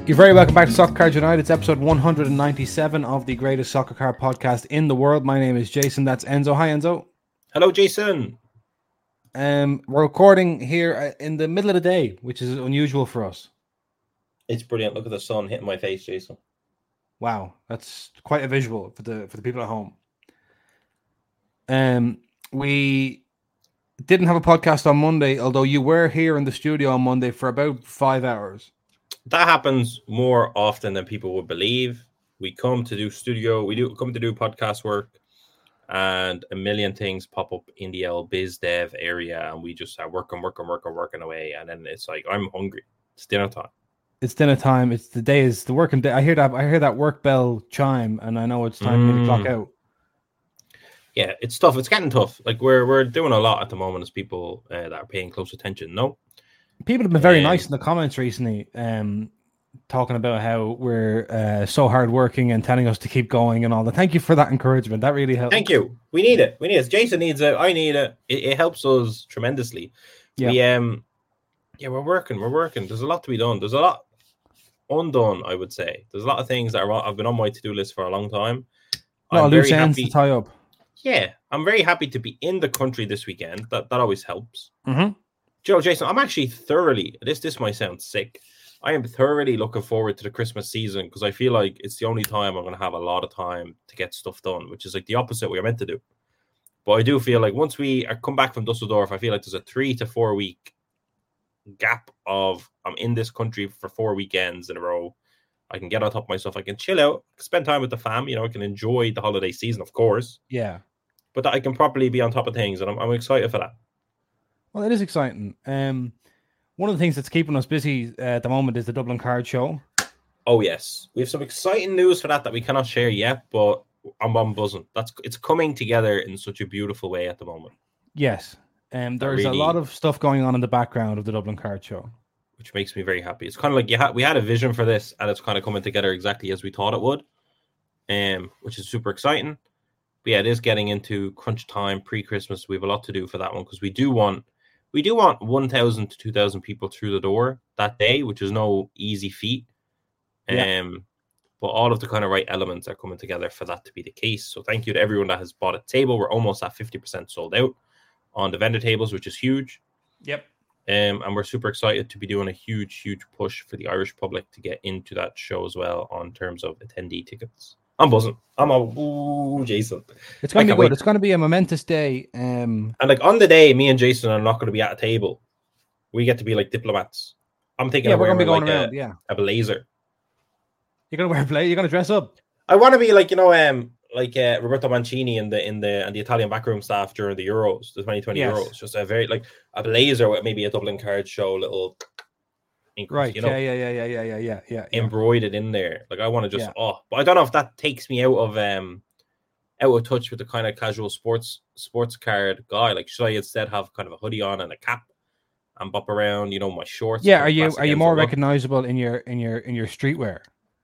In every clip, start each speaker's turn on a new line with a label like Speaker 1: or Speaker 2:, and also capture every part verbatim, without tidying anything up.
Speaker 1: You're very welcome back to Soccer Card United. It's episode one hundred ninety-seven of the greatest soccer card podcast in the world. My name is Jason. That's Enzo. Hi, Enzo.
Speaker 2: Hello, Jason.
Speaker 1: Um, we're recording here in the middle of the day, which is unusual for us.
Speaker 2: It's brilliant. Look at the sun hitting my face, Jason.
Speaker 1: Wow, that's quite a visual for the for the people at home. Um, we didn't have a podcast on Monday, although you were here in the studio on Monday for about five hours.
Speaker 2: That happens more often than people would believe. We come to do studio, we do come to do podcast work, and a million things pop up in the L biz dev area, and we just are working, working, working, working away, and then it's like I'm hungry. It's dinner time.
Speaker 1: It's dinner time. It's the day is the working day. I hear that. I hear that work bell chime, and I know it's time for me to clock out.
Speaker 2: Yeah, it's tough. It's getting tough. Like we're we're doing a lot at the moment as people uh, that are paying close attention. No.
Speaker 1: People have been very
Speaker 2: um,
Speaker 1: nice in the comments recently, um, talking about how we're uh, so hardworking and telling us to keep going and all that. Thank you for that encouragement. That really helps.
Speaker 2: Thank you. We need it. We need it. Jason needs it. I need it. It, it helps us tremendously.
Speaker 1: Yeah.
Speaker 2: We um, yeah, we're working. We're working. There's a lot to be done. There's a lot undone. I would say there's a lot of things that are, have been on my to-do list for a long time.
Speaker 1: No, loose ends to tie up.
Speaker 2: Yeah, I'm very happy to be in the country this weekend. That that always helps.
Speaker 1: Mm-hmm.
Speaker 2: Joe, Jason, I'm actually thoroughly, this this might sound sick, I am thoroughly looking forward to the Christmas season because I feel like it's the only time I'm going to have a lot of time to get stuff done, which is like the opposite we are meant to do. But I do feel like once we are come back from Dusseldorf, I feel like there's a three to four week gap of I'm in this country for four weekends in a row. I can get on top of myself. I can chill out, spend time with the fam. You know, I can enjoy the holiday season, of course.
Speaker 1: Yeah.
Speaker 2: But that I can properly be on top of things, and I'm, I'm excited for that.
Speaker 1: Well, it is exciting. Um, one of the things that's keeping us busy uh, at the moment is the Dublin Card Show.
Speaker 2: Oh, yes. We have some exciting news for that that we cannot share yet, but I'm, I'm buzzing. That's It's coming together in such a beautiful way at the moment.
Speaker 1: Yes. Um, there's
Speaker 2: really,
Speaker 1: a lot of stuff going on in the background of the Dublin Card Show,
Speaker 2: which makes me very happy. It's kind of like you ha- we had a vision for this, and it's kind of coming together exactly as we thought it would, um, which is super exciting. But yeah, it is getting into crunch time, pre-Christmas. We have a lot to do for that one because we do want we do want one thousand to two thousand people through the door that day, which is no easy feat.
Speaker 1: Yeah.
Speaker 2: Um, but all of the kind of right elements are coming together for that to be the case. So thank you to everyone that has bought a table. We're almost at fifty percent sold out on the vendor tables, which is huge.
Speaker 1: Yep.
Speaker 2: Um, and we're super excited to be doing a huge, huge push for the Irish public to get into that show as well on terms of attendee tickets. I'm buzzing. I'm a ooh, Jason.
Speaker 1: It's going to be good. Wait. It's going to be a momentous day. Um,
Speaker 2: and like on the day, me and Jason are not going to be at a table. We get to be like diplomats. I'm thinking
Speaker 1: yeah,
Speaker 2: of
Speaker 1: we're going to be going
Speaker 2: like
Speaker 1: around.
Speaker 2: A,
Speaker 1: yeah,
Speaker 2: a blazer.
Speaker 1: You're going to wear a blazer. You're going to dress up.
Speaker 2: I want to be like you know, um, like uh, Roberto Mancini in the in the and the Italian backroom staff during the Euros, the twenty twenty
Speaker 1: yes.
Speaker 2: Euros. Just a very like a blazer with maybe a Dublin Card Show little.
Speaker 1: Right.
Speaker 2: You know,
Speaker 1: yeah, yeah, yeah, yeah, yeah, yeah, yeah, yeah.
Speaker 2: Embroidered in there. Like I want to just
Speaker 1: yeah.
Speaker 2: oh, but I don't know if that takes me out of um out of touch with the kind of casual sports sports card guy. Like should I instead have kind of a hoodie on and a cap and bop around, you know, my shorts?
Speaker 1: Yeah, are you are you more recognizable in your in your in your streetwear?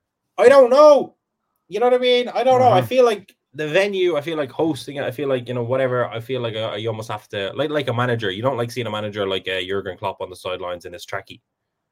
Speaker 2: I don't know. You know what I mean? I don't
Speaker 1: uh-huh.
Speaker 2: know. I feel like the venue, I feel like hosting it, I feel like, you know, whatever, I feel like uh, you almost have to like like a manager. You don't like seeing a manager like uh, Jurgen Klopp on the sidelines in his trackie.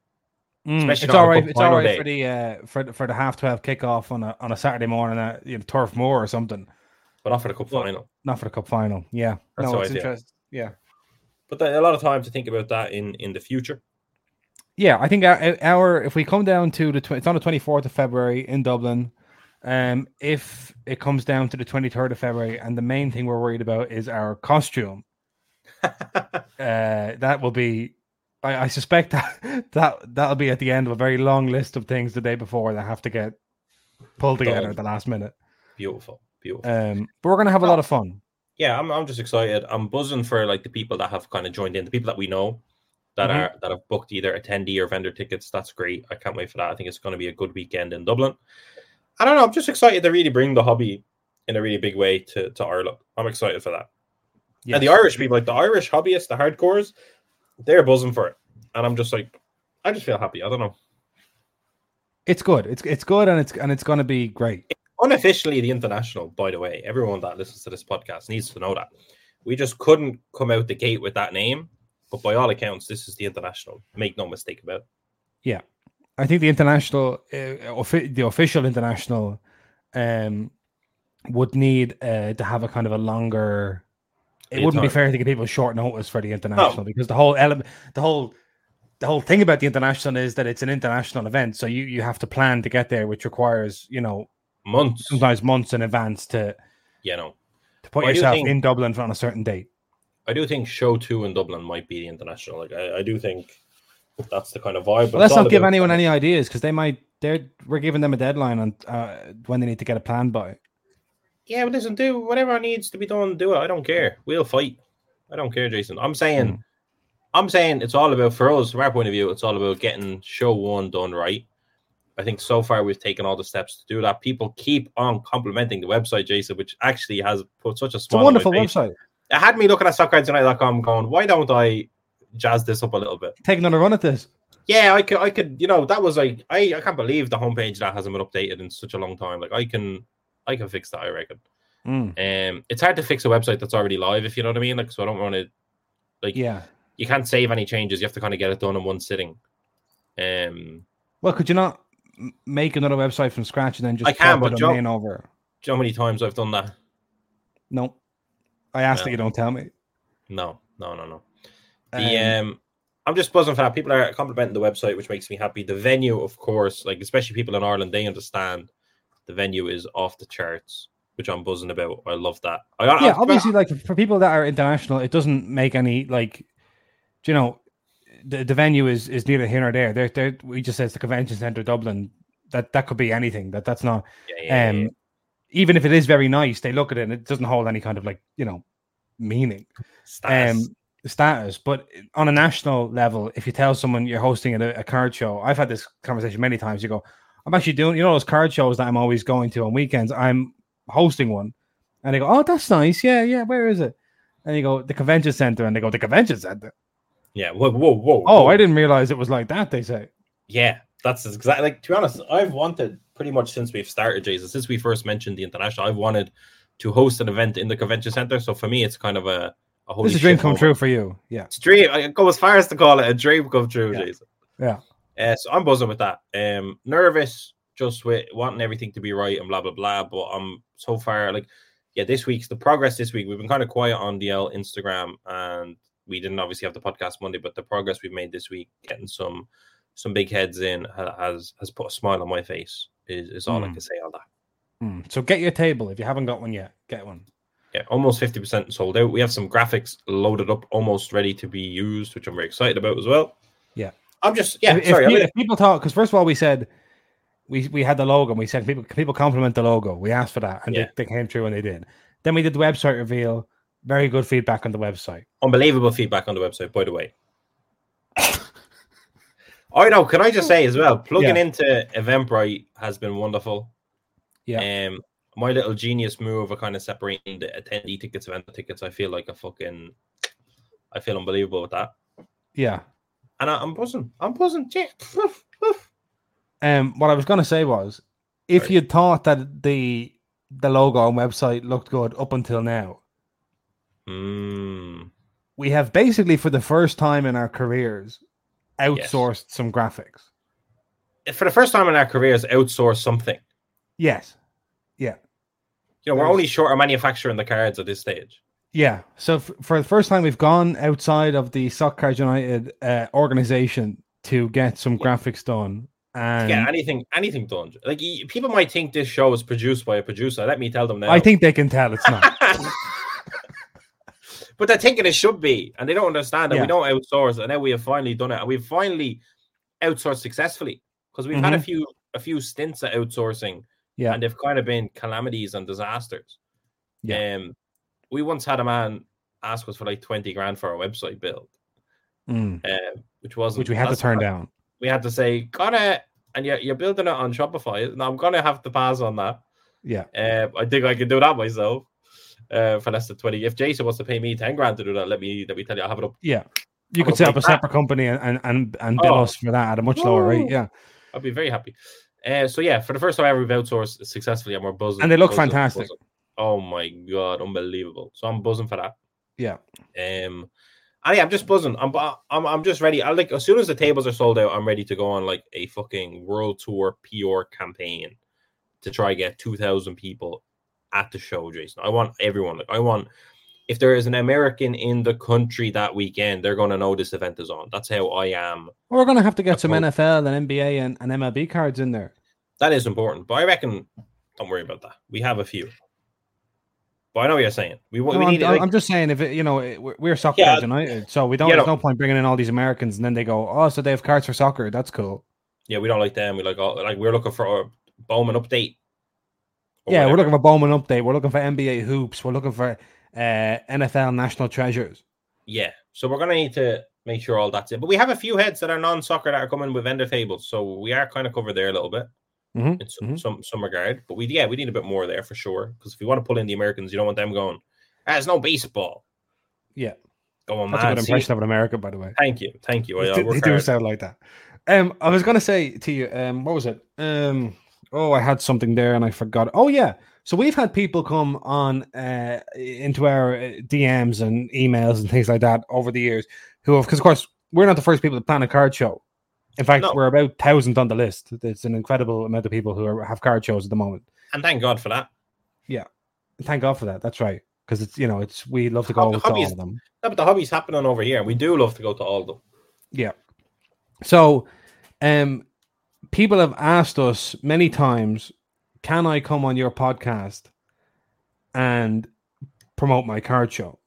Speaker 1: Mm, it's all right. It's all right day. for the uh, for the, for the half twelve kickoff on a on a Saturday morning at you know, Turf Moor or something,
Speaker 2: but not for the cup well, final.
Speaker 1: Not for the cup final. Yeah,
Speaker 2: that's
Speaker 1: no, it's interesting. Yeah,
Speaker 2: but the, a lot of time to think about that in, in the future.
Speaker 1: Yeah, I think our, our if we come down to the tw- it's on the twenty-fourth of February in Dublin. Um, if it comes down to the twenty-third of February, and the main thing we're worried about is our costume, uh, that will be. I, I suspect that, that that'll be at the end of a very long list of things the day before that have to get pulled together Done. at the last minute.
Speaker 2: Beautiful, beautiful.
Speaker 1: Um, but we're gonna have a oh. lot of fun.
Speaker 2: Yeah, I'm. I'm just excited. I'm buzzing for like the people that have kind of joined in, the people that we know that mm-hmm. are that have booked either attendee or vendor tickets. That's great. I can't wait for that. I think it's going to be a good weekend in Dublin. I don't know. I'm just excited to really bring the hobby in a really big way to to Ireland. I'm excited for that. Yes. And the Irish people, like the Irish hobbyists, the hardcores. They're buzzing for it, and I'm just like, I just feel happy. I don't know.
Speaker 1: It's good. It's it's good, and it's and it's going to be great.
Speaker 2: It's unofficially, the international, by the way, everyone that listens to this podcast needs to know that we just couldn't come out the gate with that name, but by all accounts, this is the international. Make no mistake about it.
Speaker 1: Yeah, I think the international, uh, the official international, um, would need uh, to have a kind of a longer. It wouldn't be fair to give people short notice for the international, no. because the whole element, the whole, the whole thing about the international is that it's an international event, so you you have to plan to get there, which requires you know
Speaker 2: months,
Speaker 1: sometimes months in advance to,
Speaker 2: you know,
Speaker 1: to put well, yourself think, in Dublin on a certain date.
Speaker 2: I do think show two in Dublin might be the international. Like I, I do think. That's the kind of vibe.
Speaker 1: Well, let's not give anyone any ideas because they might. They're we're giving them a deadline on uh, when they need to get a plan by.
Speaker 2: Yeah, but listen, do whatever needs to be done. Do it. I don't care. We'll fight. I don't care, Jason. I'm saying, mm. I'm saying it's all about for us from our point of view. It's all about getting show one done right. I think so far we've taken all the steps to do that. People keep on complimenting the website, Jason, which actually has put such a smile.
Speaker 1: It's a wonderful website.
Speaker 2: It had me looking at soccer tonight dot com going, why don't I jazz this up a little bit?
Speaker 1: Take another run at this.
Speaker 2: Yeah, I could, I could, you know, that was like, I, I can't believe the homepage that hasn't been updated in such a long time. Like, I can, I can fix that, I reckon. Mm. Um, it's hard to fix a website that's already live, if you know what I mean. Like, so I don't want to, like,
Speaker 1: yeah,
Speaker 2: you can't save any changes. You have to kind of get it done in one sitting. Um,
Speaker 1: well, could you not make another website from scratch and then just
Speaker 2: I can, but
Speaker 1: the
Speaker 2: Joe,
Speaker 1: domain over?
Speaker 2: Do you know how many times I've done that?
Speaker 1: No, I asked no. that you don't tell me.
Speaker 2: No, no, no, no. The um. um I'm just buzzing for that. People are complimenting the website, which makes me happy. The venue, of course, like especially people in Ireland, they understand the venue is off the charts, which I'm buzzing about. I love that. I,
Speaker 1: yeah,
Speaker 2: I,
Speaker 1: obviously, like for people that are international, it doesn't make any like, you know, the, the venue is is neither here nor there. There, there. We just says the Convention Centre Dublin. That that could be anything. That that's not.
Speaker 2: Yeah, yeah,
Speaker 1: um,
Speaker 2: yeah.
Speaker 1: Even if it is very nice, they look at it and it doesn't hold any kind of like you know, meaning.
Speaker 2: Status.
Speaker 1: Um. status, but on a national level, if you tell someone you're hosting a, a card show, I've had this conversation many times. You go, I'm actually doing, you know, those card shows that I'm always going to on weekends. I'm hosting one, and they go, oh, that's nice. Yeah, yeah. Where is it? And you go, the Convention Centre, and they go, the Convention Centre.
Speaker 2: Yeah. Whoa, whoa, whoa.
Speaker 1: Oh,
Speaker 2: whoa.
Speaker 1: I didn't realize it was like that. They say.
Speaker 2: Yeah, that's exactly like. To be honest, I've wanted pretty much since we've started, Jason, since we first mentioned the international, I've wanted to host an event in the Convention Centre. So for me, it's kind of a
Speaker 1: This is a dream come moment. true for you. Yeah.
Speaker 2: It's a dream. I go as far as to call it a dream come true,
Speaker 1: yeah.
Speaker 2: Jason.
Speaker 1: Yeah.
Speaker 2: Uh, so I'm buzzing with that. Um, nervous just with wanting everything to be right and blah, blah, blah. But I'm so far, like, yeah, this week's the progress this week. We've been kind of quiet on the L Instagram and we didn't obviously have the podcast Monday, but the progress we've made this week, getting some some big heads in has has put a smile on my face is, is all mm. I can say on that.
Speaker 1: Mm. So get your table. If you haven't got one yet, get one.
Speaker 2: Yeah, almost fifty percent sold out. We have some graphics loaded up, almost ready to be used, which I'm very excited about as well.
Speaker 1: Yeah.
Speaker 2: I'm just, yeah,
Speaker 1: if,
Speaker 2: sorry.
Speaker 1: If,
Speaker 2: I mean,
Speaker 1: if people talk, because first of all, we said, we we had the logo, and we said, people people compliment the logo. We asked for that, and yeah. they, they came through and they did. Then we did the website reveal. Very good feedback on the website.
Speaker 2: Unbelievable feedback on the website, by the way. I know, can I just say as well, plugging yeah. into Eventbrite has been wonderful.
Speaker 1: Yeah.
Speaker 2: Um, my little genius move of kind of separating the attendee tickets, event tickets, I feel like a fucking, I feel unbelievable with that.
Speaker 1: Yeah.
Speaker 2: And I, I'm buzzing. I'm buzzing.
Speaker 1: um, what I was going to say was, if right. you thought that the the logo and website looked good up until now,
Speaker 2: mm.
Speaker 1: we have basically, for the first time in our careers, outsourced yes. some graphics.
Speaker 2: For the first time in our careers, outsourced something.
Speaker 1: Yes. Yeah.
Speaker 2: You know, we're There's... only short of manufacturing the cards at this stage.
Speaker 1: Yeah. So f- for the first time, we've gone outside of the Sock Cards United uh, organization to get some yeah. graphics done. And
Speaker 2: yeah, anything, anything done. Like people might think this show is produced by a producer. Let me tell them now.
Speaker 1: I think they can tell it's not.
Speaker 2: But they're thinking it should be, and they don't understand that
Speaker 1: yeah.
Speaker 2: we don't outsource. And now we have finally done it, and we've finally outsourced successfully because we've mm-hmm. had a few a few stints at outsourcing,
Speaker 1: yeah,
Speaker 2: and they've kind of been calamities and disasters.
Speaker 1: Yeah,
Speaker 2: um, we once had a man ask us for like twenty grand for our website build,
Speaker 1: mm.
Speaker 2: uh, which wasn't
Speaker 1: which we had to turn
Speaker 2: not,
Speaker 1: down.
Speaker 2: We had to say, "Gotta," and you're you're building it on Shopify, and I'm gonna have to pass on that.
Speaker 1: Yeah,
Speaker 2: uh, I think I can do that myself. Uh, for less than twenty. If Jason wants to pay me ten grand to do that, let me let me tell you, I'll have it up.
Speaker 1: Yeah, you could set up a separate company and and and bill oh. us for that at a much lower
Speaker 2: oh.
Speaker 1: rate. Yeah,
Speaker 2: I'd be very happy. Uh, so yeah, for the first time ever, we've outsourced successfully, and we're buzzing.
Speaker 1: And they look
Speaker 2: buzzing,
Speaker 1: fantastic.
Speaker 2: Buzzing. Oh my god, unbelievable! So I'm buzzing for that.
Speaker 1: Yeah.
Speaker 2: Um, I, I'm just buzzing. I'm, I'm, I'm just ready. I like as soon as the tables are sold out, I'm ready to go on like a fucking world tour P R campaign to try get two thousand people at the show, Jason. I want everyone. Like, I want if there is an American in the country that weekend, they're going to know this event is on. That's how I am.
Speaker 1: We're going to have to get some N F L and N B A and, and M L B cards in there.
Speaker 2: That is important, but I reckon. Don't worry about that. We have a few. But I know what you're saying. We, we
Speaker 1: no,
Speaker 2: need.
Speaker 1: I'm,
Speaker 2: like,
Speaker 1: I'm just saying, if it, you know, we're, we're soccer
Speaker 2: yeah,
Speaker 1: United, so we don't.
Speaker 2: Yeah,
Speaker 1: there's
Speaker 2: no.
Speaker 1: no point bringing in all these Americans, and then they go, "Oh, so they have cards for soccer? That's cool."
Speaker 2: Yeah, we don't like them. We like all like we're looking for a Bowman update.
Speaker 1: Yeah, whatever. We're looking for Bowman update. We're looking for N B A hoops. We're looking for uh, N F L national treasures.
Speaker 2: Yeah, so we're gonna need to make sure all that's in. But we have a few heads that are non-soccer that are coming with vendor tables, so we are kind of covered there a little bit.
Speaker 1: Mm-hmm.
Speaker 2: In some,
Speaker 1: mm-hmm.
Speaker 2: some some regard, but we yeah we need a bit more there for sure, because if we want to pull in the Americans, you don't want them going, ah, there's no baseball.
Speaker 1: Yeah,
Speaker 2: go on,
Speaker 1: that's
Speaker 2: man.
Speaker 1: a good impression See, of an American, by the way.
Speaker 2: Thank you, thank you. I,
Speaker 1: they they do sound like that. Um, I was gonna say to you, um, what was it? Um, oh, I had something there and I forgot. Oh yeah, so we've had people come on uh into our D Ms and emails and things like that over the years who have, because of course we're not the first people to plan a card show. In fact, no. we're about thousand on the list. It's an incredible amount of people who are, have card shows at the moment.
Speaker 2: And thank God for that.
Speaker 1: Yeah, thank God for that. That's right, because it's you know it's we love to go
Speaker 2: the
Speaker 1: to all of them.
Speaker 2: No, but the hobby's happening over here, and we do love to go to all of them.
Speaker 1: Yeah. So, um, people have asked us many times, "Can I come on your podcast and promote my card show?"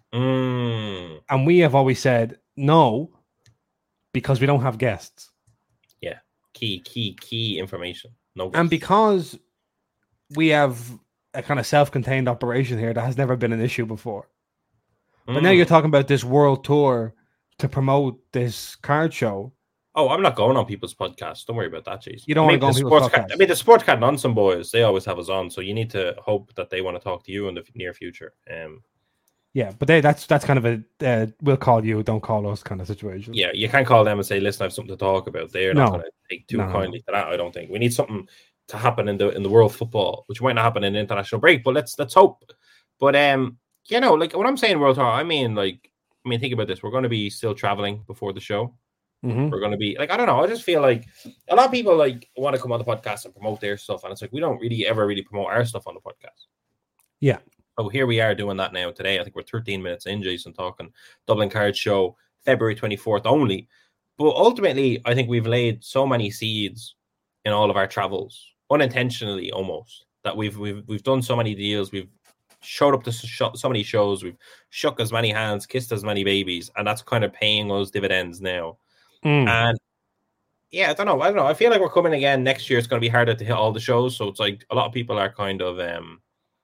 Speaker 2: Mm.
Speaker 1: And we have always said no. Because we don't have guests.
Speaker 2: Yeah. Key, key, key information. No guests.
Speaker 1: And because we have a kind of self-contained operation here that has never been an issue before. Mm. But now you're talking about this world tour to promote this card show.
Speaker 2: Oh, I'm not going on people's podcasts. Don't worry about that, Jason.
Speaker 1: You don't
Speaker 2: I mean,
Speaker 1: want to go on people's podcasts.
Speaker 2: I mean, the Sports Card Nonsense boys, they always have us on. So you need to hope that they want to talk to you in the near future. Um,
Speaker 1: Yeah, but they, that's that's kind of a uh, we'll call you, don't call us kind of situation.
Speaker 2: Yeah, you can't call them and say, listen, I have something to talk about. They're
Speaker 1: no.
Speaker 2: not going to take too
Speaker 1: no.
Speaker 2: kindly to that, I don't think. We need something to happen in the in the world of football, which might not happen in the international break, but let's let's hope. But um, you know, like when I'm saying world tour, I mean like I mean think about this. We're going to be still traveling before the show.
Speaker 1: Mm-hmm.
Speaker 2: We're going to be like, I don't know, I just feel like a lot of people like want to come on the podcast and promote their stuff, and it's like we don't really ever really promote our stuff on the podcast.
Speaker 1: Yeah.
Speaker 2: So here we are doing that now today. I think we're thirteen minutes in, Jason, talking Dublin Card Show, February twenty-fourth only. But ultimately, I think we've laid so many seeds in all of our travels, unintentionally almost, that we've we've we've done so many deals. We've showed up to so many shows. We've shook as many hands, kissed as many babies, and that's kind of paying us dividends now.
Speaker 1: Mm.
Speaker 2: And yeah, I don't know. I don't know. I feel like we're coming again next year. It's going to be harder to hit all the shows. So it's like a lot of people are kind of um.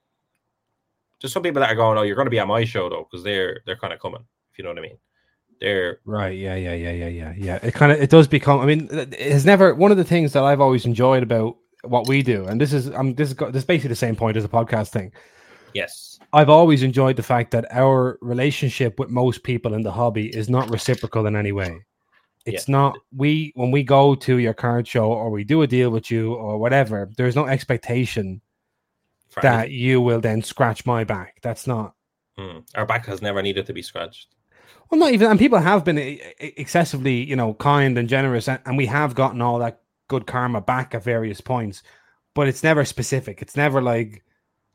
Speaker 2: There's some people that are going, oh, you're going to be at my show though, because they're they're kind of coming. If you know what I mean. They're
Speaker 1: right. Yeah. Yeah. Yeah. Yeah. Yeah. Yeah. It kind of it does become. I mean, it's never one of the things that I've always enjoyed about what we do, and this is um this is this is basically the same point as a podcast thing.
Speaker 2: Yes,
Speaker 1: I've always enjoyed the fact that our relationship with most people in the hobby is not reciprocal in any way. It's yeah. not we when we go to your card show or we do a deal with you or whatever. There's no expectation that you will then scratch my back. That's not.
Speaker 2: Mm. Our back has never needed to be scratched.
Speaker 1: Well, not even, and people have been excessively, you know, kind and generous, and, and we have gotten all that good karma back at various points, but it's never specific. It's never like,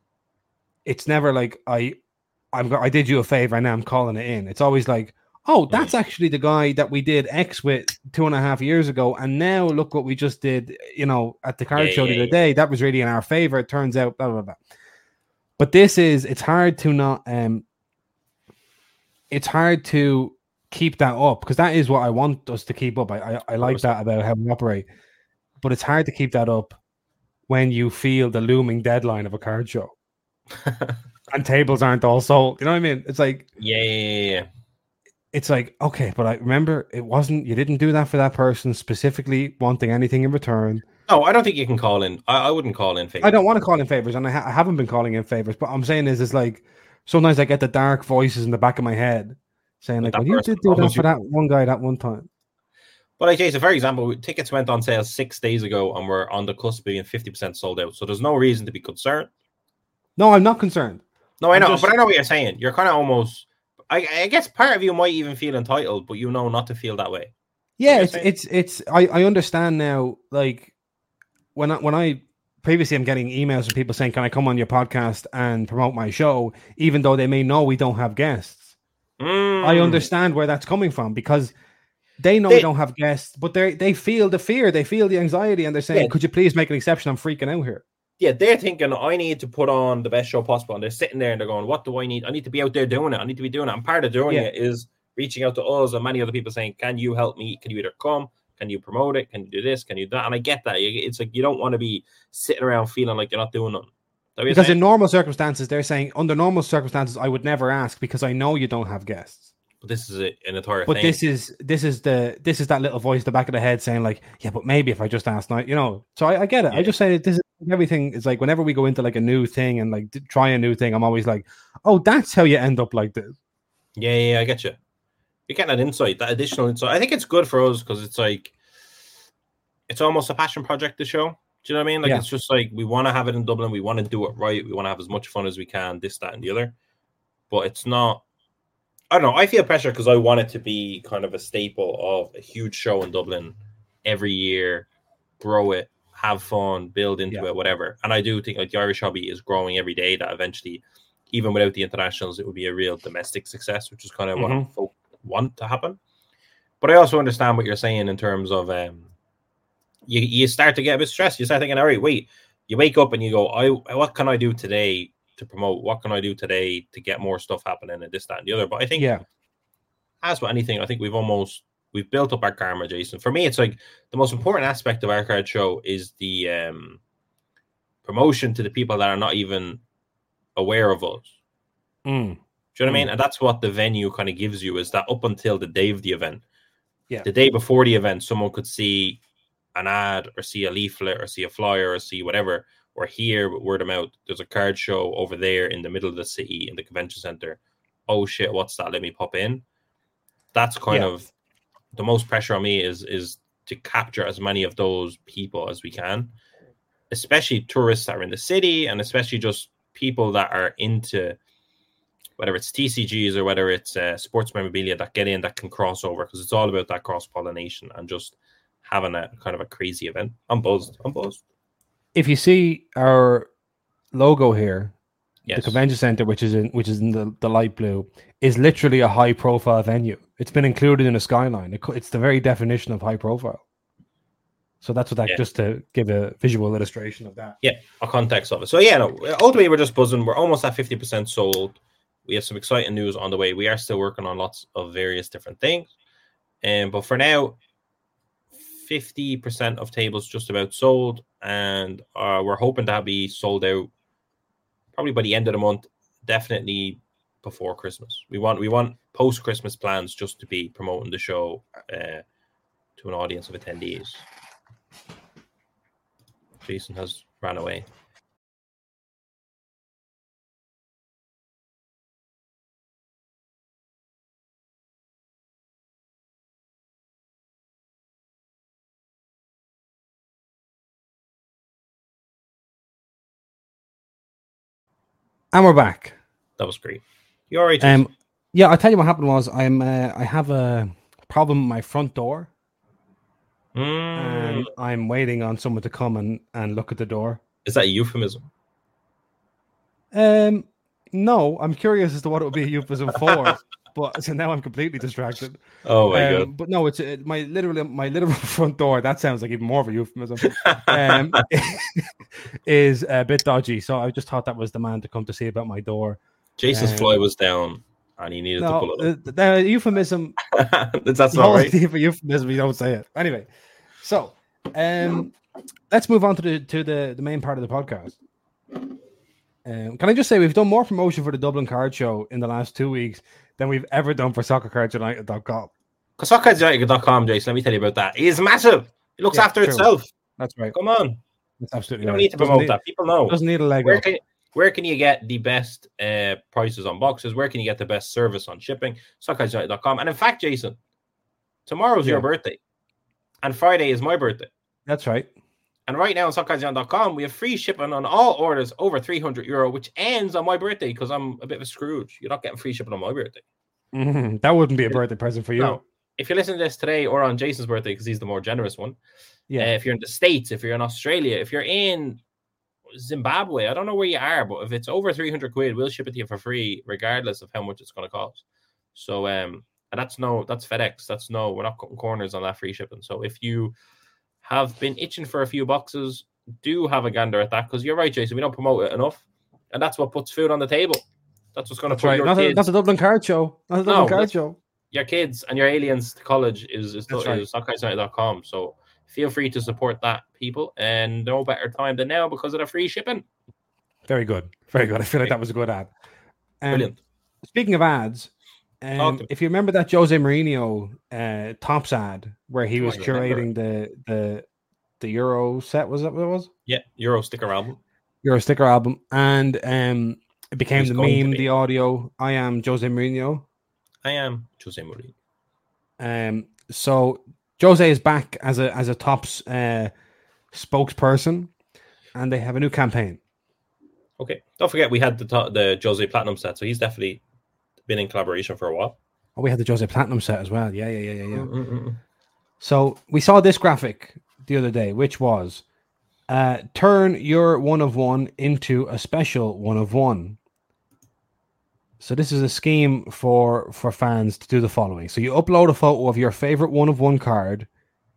Speaker 1: it's never like I, I'm, I did you a favor and now I'm calling it in. It's always like, oh, that's mm. actually the guy that we did X with two and a half years ago, and now look what we just did, you know, at the card
Speaker 2: yeah,
Speaker 1: show
Speaker 2: yeah,
Speaker 1: the other
Speaker 2: yeah.
Speaker 1: day. That was really in our favor. It turns out, blah, blah, blah. But this is, it's hard to not, um, it's hard to keep that up, because that is what I want us to keep up. I, I, I like that about how we operate, but it's hard to keep that up when you feel the looming deadline of a card show and tables aren't all sold. You know what I mean? It's like,
Speaker 2: yeah, yeah, yeah, yeah.
Speaker 1: It's like, okay, but I remember it wasn't, you didn't do that for that person specifically wanting anything in return.
Speaker 2: No, I don't think you can call in. I, I wouldn't call in favors.
Speaker 1: I don't want to call in favors, and I, ha- I haven't been calling in favors, but I'm saying is, it's like, sometimes I get the dark voices in the back of my head saying, like, well, you did do that for that one guy that one time.
Speaker 2: But like, Jason, for example, tickets went on sale six days ago, and we're on the cusp of being fifty percent sold out. So there's no reason to be concerned.
Speaker 1: No, I'm not concerned.
Speaker 2: No, I
Speaker 1: I'm
Speaker 2: know,
Speaker 1: just...
Speaker 2: but I know what you're saying. You're kind of almost... I, I guess part of you might even feel entitled, but you know not to feel that way.
Speaker 1: Yeah, it's, it's it's I, I understand now. Like when I when I previously I'm getting emails from people saying, "Can I come on your podcast and promote my show?" Even though they may know we don't have guests.
Speaker 2: Mm.
Speaker 1: I understand where that's coming from because they know they, we don't have guests, but they they feel the fear, they feel the anxiety, and they're saying, yeah. "Could you please make an exception? I'm freaking out here."
Speaker 2: Yeah, they're thinking I need to put on the best show possible, and they're sitting there and they're going, "What do I need? I need to be out there doing it. I need to be doing it." And part of doing yeah. it is reaching out to us and many other people saying, "Can you help me? Can you either come? Can you promote it? Can you do this? Can you do that?" And I get that. It's like you don't want to be sitting around feeling like you're not doing nothing.
Speaker 1: Because saying? in normal circumstances, they're saying under normal circumstances, I would never ask because I know you don't have guests.
Speaker 2: But this is an entire
Speaker 1: but
Speaker 2: thing.
Speaker 1: this is this is the this is that little voice in the back of the head saying like, yeah, but maybe if I just asked now, you know. So I, I get it. Yeah. I just say that this is everything is like whenever we go into like a new thing and like try a new thing, I'm always like, oh, that's how you end up like this.
Speaker 2: Yeah, yeah, I get you. You're getting that insight, that additional insight. I think it's good for us because it's like it's almost a passion project. The show, do you know what I mean? Like yeah. it's just like we want to have it in Dublin. We want to do it right. We want to have as much fun as we can. This, that, and the other. But it's not. I don't know. I feel pressure because I want it to be kind of a staple of a huge show in Dublin every year, grow it, have fun, build into yeah. it, whatever. And I do think like the Irish hobby is growing every day. That eventually, even without the internationals, it would be a real domestic success, which is kind of mm-hmm. what folk want to happen. But I also understand what you're saying in terms of um, you you start to get a bit stressed. You start thinking, all right, wait. You wake up and you go, I what can I do today to promote? What can I do today to get more stuff happening and this, that, and the other? But I think,
Speaker 1: yeah,
Speaker 2: as with anything, I think we've almost we've built up our karma, Jason. For me, it's like the most important aspect of our card show is the um, promotion to the people that are not even aware of us.
Speaker 1: Mm.
Speaker 2: Do you know what mm. I mean? And that's what the venue kind of gives you is that up until the day of the event,
Speaker 1: yeah,
Speaker 2: the day before the event, someone could see an ad or see a leaflet or see a flyer or see whatever. Or hear word of mouth, there's a card show over there in the middle of the city in the convention center. Oh shit, what's that? Let me pop in. That's kind yeah. of the most pressure on me is is to capture as many of those people as we can, especially tourists that are in the city and especially just people that are into whether it's T C Gs or whether it's uh, sports memorabilia that get in that can cross over because it's all about that cross-pollination and just having a kind of a crazy event. I'm buzzed. I'm buzzed.
Speaker 1: If you see our logo here,
Speaker 2: yes.
Speaker 1: the convention center, which is in which is in the, the light blue, is literally a high profile venue. It's been included in a skyline. It, it's the very definition of high profile. So that's what that yeah. just to give a visual illustration of that.
Speaker 2: Yeah, a context of it. So yeah, no, ultimately we're just buzzing. We're almost at fifty percent sold. We have some exciting news on the way. We are still working on lots of various different things. Um, but for now, fifty percent of tables just about sold, and uh, we're hoping to be sold out probably by the end of the month, definitely before Christmas. We want we want post-Christmas plans just to be promoting the show uh, to an audience of attendees. Jason has ran away.
Speaker 1: And we're back.
Speaker 2: That was great. You all right, Jason?
Speaker 1: Um, yeah, I'll tell you what happened was I'm uh, I have a problem with my front door.
Speaker 2: Mm.
Speaker 1: And I'm waiting on someone to come and, and look at the door.
Speaker 2: Is that a euphemism?
Speaker 1: Um, no, I'm curious as to what it would be a euphemism for. But so now I'm completely distracted.
Speaker 2: Oh my
Speaker 1: um,
Speaker 2: god!
Speaker 1: But no, it's it, my literally my literal front door. That sounds like even more of a euphemism. um, is a bit dodgy, so I just thought that was the man to come to see about my door.
Speaker 2: Jason's um, fly was down, and he needed
Speaker 1: no,
Speaker 2: to pull it up.
Speaker 1: The, the euphemism.
Speaker 2: That's not right.
Speaker 1: For euphemism, you don't say it anyway. So, um, let's move on to the to the, the main part of the podcast. Um, can I just say we've done more promotion for the Dublin Card Show in the last two weeks than we've ever done for soccer cards united dot com.
Speaker 2: Because soccer cards united dot com, Jason, let me tell you about that. It is massive. It looks yeah, after true. itself.
Speaker 1: That's right.
Speaker 2: Come on.
Speaker 1: That's absolutely
Speaker 2: You don't
Speaker 1: right.
Speaker 2: need to promote
Speaker 1: need,
Speaker 2: that. People know.
Speaker 1: Doesn't need a leg
Speaker 2: where
Speaker 1: up.
Speaker 2: Can, where can you get the best uh, prices on boxes? Where can you get the best service on shipping? soccer cards united dot com. And in fact, Jason, tomorrow's yeah. your birthday. And Friday is my birthday.
Speaker 1: That's right.
Speaker 2: And right now on soccer cards united dot com, we have free shipping on all orders over three hundred euro, which ends on my birthday because I'm a bit of a Scrooge. You're not getting free shipping on my birthday.
Speaker 1: Mm, that wouldn't be a birthday present for you.
Speaker 2: No. If you're listening to this today or on Jason's birthday, because he's the more generous one, yeah. Uh, if you're in the States, if you're in Australia, if you're in Zimbabwe, I don't know where you are, but if it's over three hundred quid, we'll ship it to you for free, regardless of how much it's going to cost. So, um, and that's no, that's FedEx. That's no, we're not cutting corners on that free shipping. So if you have been itching for a few boxes, do have a gander at that, because you're right, Jason, we don't promote it enough, and that's what puts food on the table. That's what's going to put
Speaker 1: right.
Speaker 2: your
Speaker 1: not
Speaker 2: kids.
Speaker 1: A, that's a Dublin card show. Not a Dublin
Speaker 2: no,
Speaker 1: card show.
Speaker 2: Your kids and your aliens to college is is, is
Speaker 1: right.
Speaker 2: soccer united dot com. So feel free to support that, people, and no better time than now because of the free shipping.
Speaker 1: Very good, very good. I feel like that was a good ad. Um,
Speaker 2: Brilliant.
Speaker 1: Speaking of ads, um, if you remember that Jose Mourinho uh, Tops ad where he was curating the the the Euro set, was that what it was?
Speaker 2: Yeah, Euro sticker album.
Speaker 1: Euro sticker album, and um, it became the meme, the audio. I am Jose Mourinho.
Speaker 2: I am Jose Mourinho.
Speaker 1: Um, so Jose is back as a as a Tops uh, spokesperson, and they have a new campaign.
Speaker 2: Okay, don't forget we had the the Jose Platinum set, so he's definitely been in collaboration for a while.
Speaker 1: Oh, we had the Jose Platinum set as well. Yeah, yeah, yeah, yeah, yeah.
Speaker 2: Mm-mm-mm.
Speaker 1: So we saw this graphic the other day, which was uh, turn your one of one into a special one of one. So this is a scheme for for fans to do the following. So you upload a photo of your favorite one of one card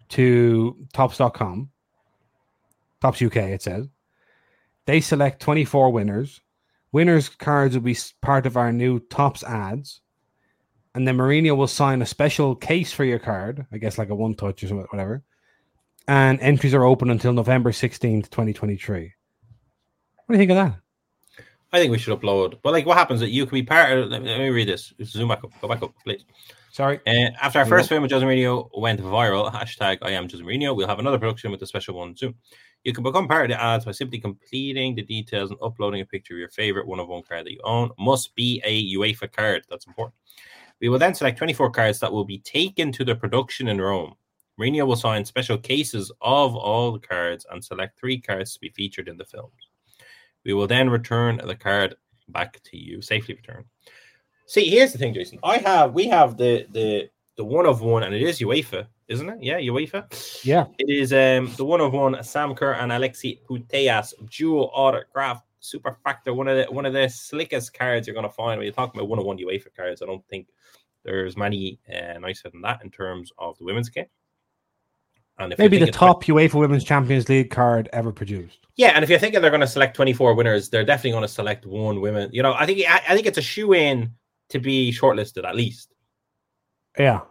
Speaker 1: to tops dot com, Tops U K, it says. They select twenty-four winners. Winners' cards will be part of our new Tops ads. And then Mourinho will sign a special case for your card, I guess like a one-touch or something, whatever. And entries are open until November sixteenth, twenty twenty-three. What do you think of that?
Speaker 2: I think we should upload. But like, what happens that you can be part of... Let me, let me read this. Zoom back up. Go back up, please.
Speaker 1: Sorry.
Speaker 2: Uh, after our first film with Jose Mourinho went viral, hashtag I am Jose Mourinho, we'll have another production with a special one soon. You can become part of the ads by simply completing the details and uploading a picture of your favorite one-of-one card that you own. Must be a UEFA card. That's important. We will then select twenty-four cards that will be taken to the production in Rome. Mourinho will sign special cases of all the cards and select three cards to be featured in the films. We will then return the card back to you, safely return. See, here's the thing, Jason. I have, we have the the the one of one, and it is UEFA, isn't it? Yeah, UEFA.
Speaker 1: Yeah,
Speaker 2: it is. Um, the one of one Sam Kerr and Alexi Putellas dual autograph super factor. One of the one of the slickest cards you're going to find when you're talking about one of one UEFA cards. I don't think there's many uh, nicer than that in terms of the women's game. And if
Speaker 1: maybe the top UEFA Women's Champions League card ever produced.
Speaker 2: Yeah, and if you're thinking they're going to select twenty-four winners, they're definitely going to select one women. You know, I think I, I think it's a shoe-in to be shortlisted at least.
Speaker 1: Yeah.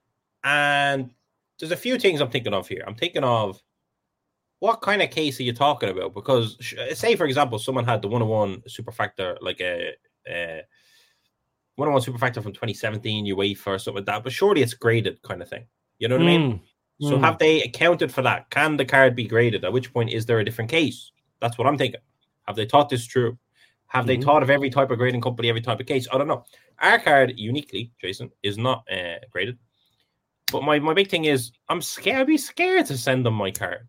Speaker 2: And there's a few things I'm thinking of here. I'm thinking of what kind of case are you talking about? Because say, for example, someone had the one-on-one super factor, like a, a one-on-one super factor from twenty seventeen UEFA or something like that, but surely it's graded kind of thing. You know what mm. I mean? So mm. have they accounted for that? Can the card be graded? At which point is there a different case? That's what I'm thinking. Have they thought this through? Have mm-hmm. they thought of every type of grading company, every type of case? I don't know. Our card, uniquely, Jason, is not uh, graded. But my, my big thing is, I'm scared. I'd be scared to send them my card.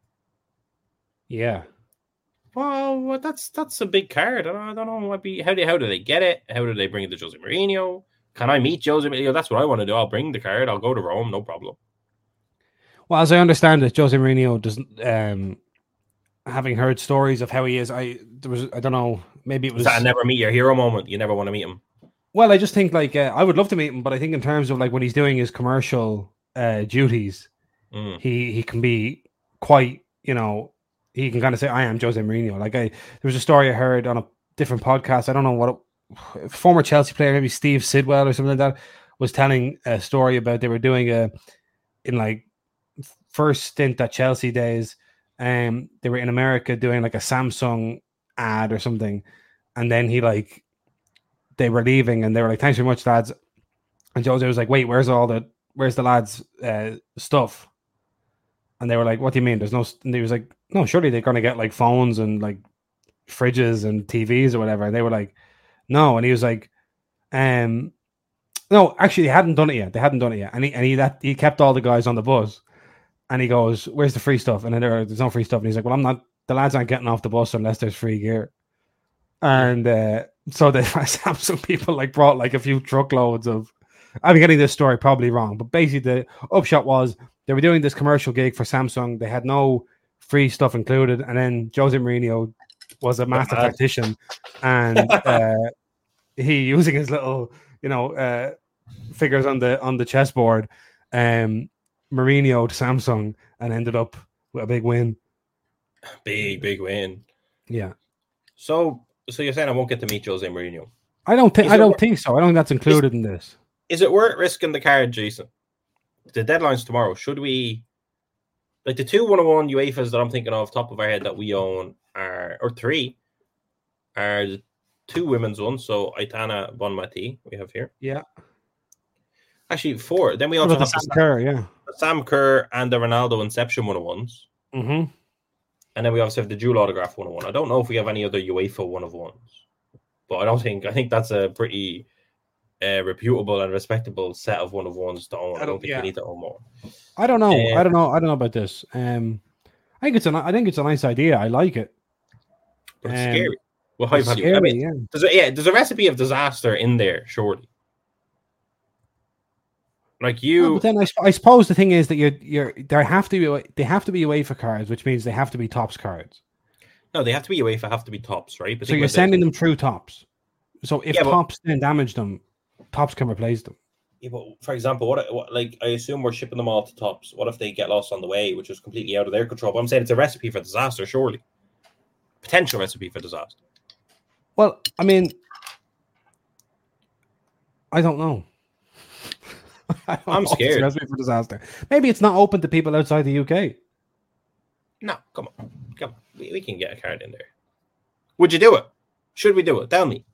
Speaker 1: Yeah.
Speaker 2: Well, that's that's a big card. I don't, I don't know. What be, how, do, how do they get it? How do they bring it to Jose Mourinho? Can I meet Jose Mourinho? That's what I want to do. I'll bring the card. I'll go to Rome. No problem.
Speaker 1: Well, as I understand it, Jose Mourinho doesn't. Um, having heard stories of how he is, I there was I don't know. Maybe it was
Speaker 2: is that a never meet your hero moment. You never want to meet him.
Speaker 1: Well, I just think like uh, I would love to meet him, but I think in terms of like when he's doing his commercial uh, duties, mm. he he can be quite, you know, he can kind of say, "I am Jose Mourinho." Like I, there was a story I heard on a different podcast. I don't know what it, former Chelsea player, maybe Steve Sidwell or something like that, was telling a story about they were doing a in like. First stint at Chelsea days, um, they were in America doing like a Samsung ad or something, and then he like they were leaving, and they were like, "Thanks very much, lads." And Jose was like, "Wait, where's all the where's the lads' uh, stuff?" And they were like, "What do you mean? There's no." And he was like, "No, surely they're gonna get like phones and like fridges and T Vs or whatever." And they were like, "No," and he was like, "Um, no, actually, they hadn't done it yet. They hadn't done it yet." And he and he that he kept all the guys on the bus. And he goes, "Where's the free stuff?" And then there, there's no free stuff. And he's like, "Well, I'm not. The lads aren't getting off the bus unless there's free gear." And uh, so the Samsung people like brought like a few truckloads of. I'm getting this story probably wrong, but basically the upshot was they were doing this commercial gig for Samsung. They had no free stuff included, and then Jose Mourinho was a master tactician, and uh, he using his little, you know, uh, figures on the on the chessboard, um, Mourinho to Samsung, and ended up with a big win.
Speaker 2: Big big win.
Speaker 1: Yeah.
Speaker 2: So so you're saying I won't get to meet Jose Mourinho?
Speaker 1: I don't think I don't
Speaker 2: wor-
Speaker 1: think so. I don't think that's included
Speaker 2: is,
Speaker 1: in this.
Speaker 2: Is it worth risking the card, Jason? The deadline's tomorrow. Should we, like the two one oh one UEFAs that I'm thinking of top of our head that we own are, or three, are the two women's ones. So Aitana Bonmati we have here.
Speaker 1: Yeah.
Speaker 2: Actually, four. Then we also
Speaker 1: the
Speaker 2: have
Speaker 1: Sam
Speaker 2: the
Speaker 1: Kerr, yeah.
Speaker 2: the Sam Kerr and the Ronaldo Inception one oh ones.
Speaker 1: Mm-hmm.
Speaker 2: And then we obviously have the dual autograph one oh one. I don't know if we have any other UEFA one oh ones, but I don't think, I think that's a pretty uh, reputable and respectable set of one oh ones to own. I don't, I don't think yeah. we need to own more.
Speaker 1: I don't know.
Speaker 2: Um,
Speaker 1: I don't know. I don't know about this. Um, I think it's a. I think it's a nice idea. I like it.
Speaker 2: But it's
Speaker 1: um,
Speaker 2: scary. Well, high value.
Speaker 1: Scary,
Speaker 2: I mean,
Speaker 1: yeah.
Speaker 2: There's a, yeah, there's a recipe of disaster in there, surely. Like you,
Speaker 1: no, but then I, I suppose the thing is that you're you're there have to be they have to be UEFA cards, which means they have to be tops cards.
Speaker 2: No, they have to be UEFA, have to be tops, right? But
Speaker 1: so you're sending them through tops. So if yeah, tops but, then damage them, tops can replace them.
Speaker 2: Yeah, but for example, what, what like I assume we're shipping them all to tops. What if they get lost on the way, which is completely out of their control? But I'm saying it's a recipe for disaster, surely. Potential recipe for disaster.
Speaker 1: Well, I mean, I don't know. I don't
Speaker 2: I'm
Speaker 1: know
Speaker 2: scared.
Speaker 1: Recipe for disaster. Maybe it's not open to people outside the U K.
Speaker 2: No, come on, come on. We, we can get a card in there. Would you do it? Should we do it? Tell me.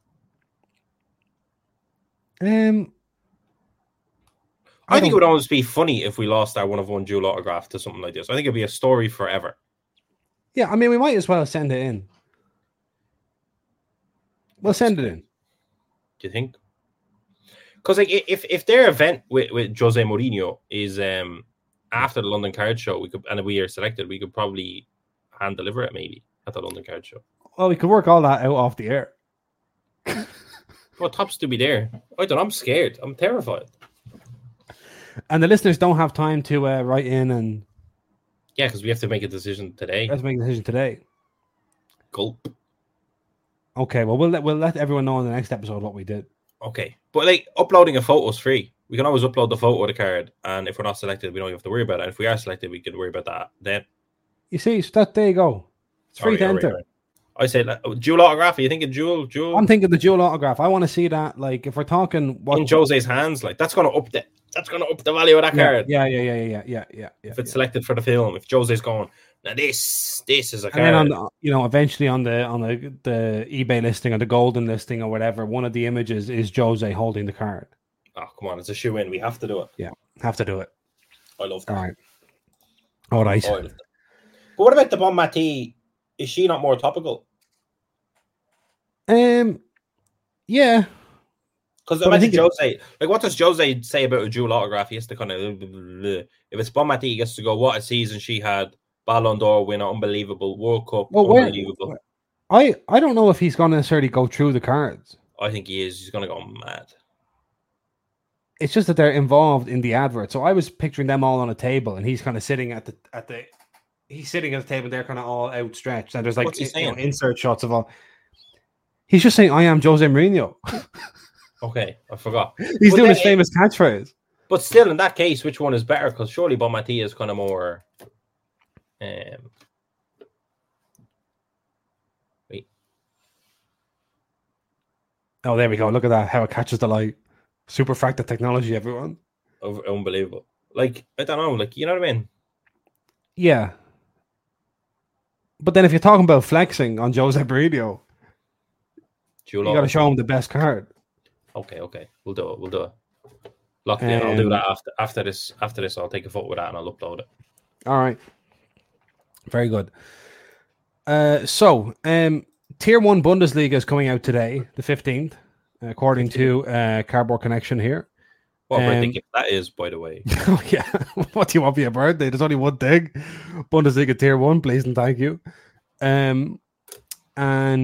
Speaker 1: Um,
Speaker 2: I, I think it would almost be funny if we lost our one of one dual autograph to something like this. I think it'd be a story forever.
Speaker 1: Yeah, I mean, we might as well send it in. We'll send it in.
Speaker 2: Do you think? Because like, if if their event with, with Jose Mourinho is um after the London Card Show, we could and we are selected, we could probably hand deliver it maybe at the London Card Show.
Speaker 1: Well, we could work all that out off the air.
Speaker 2: Well, tops to be there. I don't know, I'm scared. I'm terrified.
Speaker 1: And the listeners don't have time to uh, write in and
Speaker 2: yeah, because we have to make a decision today.
Speaker 1: Let's make a decision today.
Speaker 2: Gulp.
Speaker 1: Okay, well we'll let we'll let everyone know in the next episode what we did.
Speaker 2: Okay, but like uploading a photo is free. We can always upload the photo of the card, and if we're not selected, we don't have to worry about it. And if we are selected, we can worry about that then.
Speaker 1: You see, so that there you go. It's free
Speaker 2: right,
Speaker 1: to
Speaker 2: right,
Speaker 1: enter.
Speaker 2: Right. I say like, dual autograph. Are you thinking dual? Dual?
Speaker 1: I'm thinking the dual autograph. I want to see that. Like, if we're talking
Speaker 2: what in Jose's hands, like that's gonna up the that's gonna up the value of that
Speaker 1: yeah,
Speaker 2: card.
Speaker 1: Yeah, yeah, yeah, yeah, yeah, yeah.
Speaker 2: If it's
Speaker 1: yeah.
Speaker 2: selected for the film, if Jose's going, now this this is a card.
Speaker 1: And then on the, you know, eventually on the on the the eBay listing or the golden listing or whatever, one of the images is Jose holding the card.
Speaker 2: Oh come on, it's a shoe in. We have to do it.
Speaker 1: Yeah, have to do it.
Speaker 2: I love that.
Speaker 1: All right, all right.
Speaker 2: Oh, but what about the Bonmati? Is she not more topical?
Speaker 1: Um, yeah.
Speaker 2: Because imagine Jose, like, what does Jose say about a dual autograph? He has to kind of, if it's Bonmati, he gets to go, what a season she had, Ballon d'Or winner, unbelievable, World Cup, well, unbelievable.
Speaker 1: Where, I, I don't know if he's going to necessarily go through the cards.
Speaker 2: I think he is. He's going to go mad.
Speaker 1: It's just that they're involved in the advert. So I was picturing them all on a table, and he's kind of sitting at the, at the, he's sitting at the table, they're kind of all outstretched, and there's like you know, insert shots of all. He's just saying, I am Jose Mourinho.
Speaker 2: Okay, I forgot.
Speaker 1: He's but doing his famous catchphrase.
Speaker 2: But still, in that case, which one is better? Because surely Bonmati is kind of more. Um, wait.
Speaker 1: Oh, there we go. Look at that. How it catches the light. Super fractal technology, everyone.
Speaker 2: Over, unbelievable. Like, I don't know. Like, you know what I mean?
Speaker 1: Yeah. But then if you're talking about flexing on Jose Mourinho, you got to show him the best card.
Speaker 2: Okay, okay, we'll do it. We'll do it. Locked in. Um, I'll do that after after this. After this, I'll take a photo with that and I'll upload it.
Speaker 1: All right. Very good. Uh, so, um, Tier One Bundesliga is coming out today, the fifteenth, according to uh, Cardboard Connection here.
Speaker 2: What um, birthday gift that is, by the way.
Speaker 1: Oh yeah. What do you want for your birthday? There's only one thing. Bundesliga Tier One, please and thank you. Um, and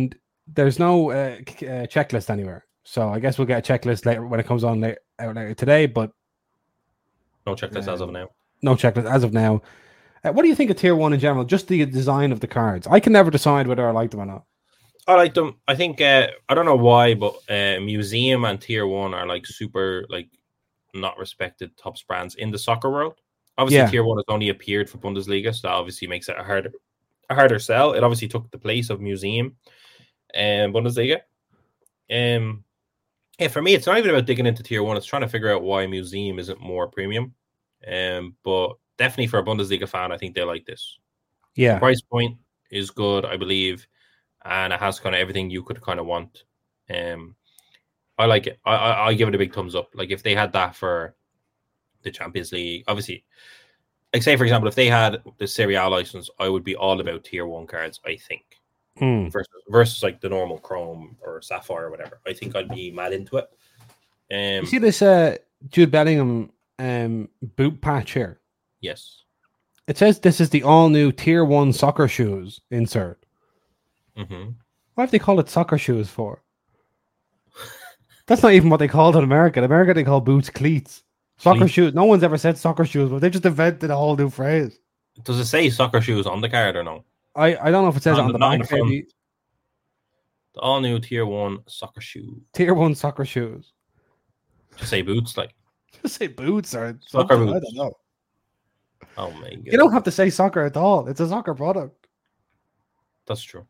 Speaker 1: there's no uh, c- uh, checklist anywhere. So I guess we'll get a checklist later when it comes on later, out later today. But
Speaker 2: No checklist as of
Speaker 1: um,
Speaker 2: now.
Speaker 1: no checklist as of now. Uh, what do you think of tier one in general? Just the design of the cards. I can never decide whether I like them or not.
Speaker 2: I like them. I think uh, I don't know why, but uh, Museum and Tier One are like super like not respected tops brands in the soccer world. Obviously,
Speaker 1: Yeah.
Speaker 2: Tier One has only appeared for Bundesliga, so that obviously makes it a harder a harder sell. It obviously took the place of Museum and Bundesliga. Um, yeah, for me, it's not even about digging into Tier One. It's trying to figure out why Museum isn't more premium. Um, but definitely for a Bundesliga fan, I think they like this.
Speaker 1: Yeah.
Speaker 2: The price point is good, I believe, and it has kind of everything you could kind of want. Um, I like it. I, I I give it a big thumbs up. Like if they had that for the Champions League, obviously, like say for example, if they had the Serie A license, I would be all about tier one cards. I think
Speaker 1: Hmm.
Speaker 2: versus versus like the normal Chrome or Sapphire or whatever. I think I'd be mad into it. Um,
Speaker 1: You see this uh, Jude Bellingham um, boot patch here?
Speaker 2: yes.
Speaker 1: It says this is the all new tier one soccer shoes insert.
Speaker 2: Mm-hmm.
Speaker 1: What have they called it soccer shoes for? That's not even what they called it in America. In America, they call boots cleats. Soccer
Speaker 2: Cleats.
Speaker 1: shoes. No one's ever said soccer shoes, but they just invented a whole new phrase.
Speaker 2: Does it say soccer shoes on the card or no?
Speaker 1: I, I don't know if it says
Speaker 2: Not
Speaker 1: it on
Speaker 2: on
Speaker 1: the
Speaker 2: the- not on
Speaker 1: back.
Speaker 2: the front.
Speaker 1: Maybe
Speaker 2: The all new tier one soccer shoe.
Speaker 1: tier one soccer shoes.
Speaker 2: Just say boots, like
Speaker 1: Just say boots or
Speaker 2: Soccer
Speaker 1: something. I
Speaker 2: boots.
Speaker 1: don't know.
Speaker 2: oh my god.
Speaker 1: You don't have to say soccer at all. It's a soccer product.
Speaker 2: That's true.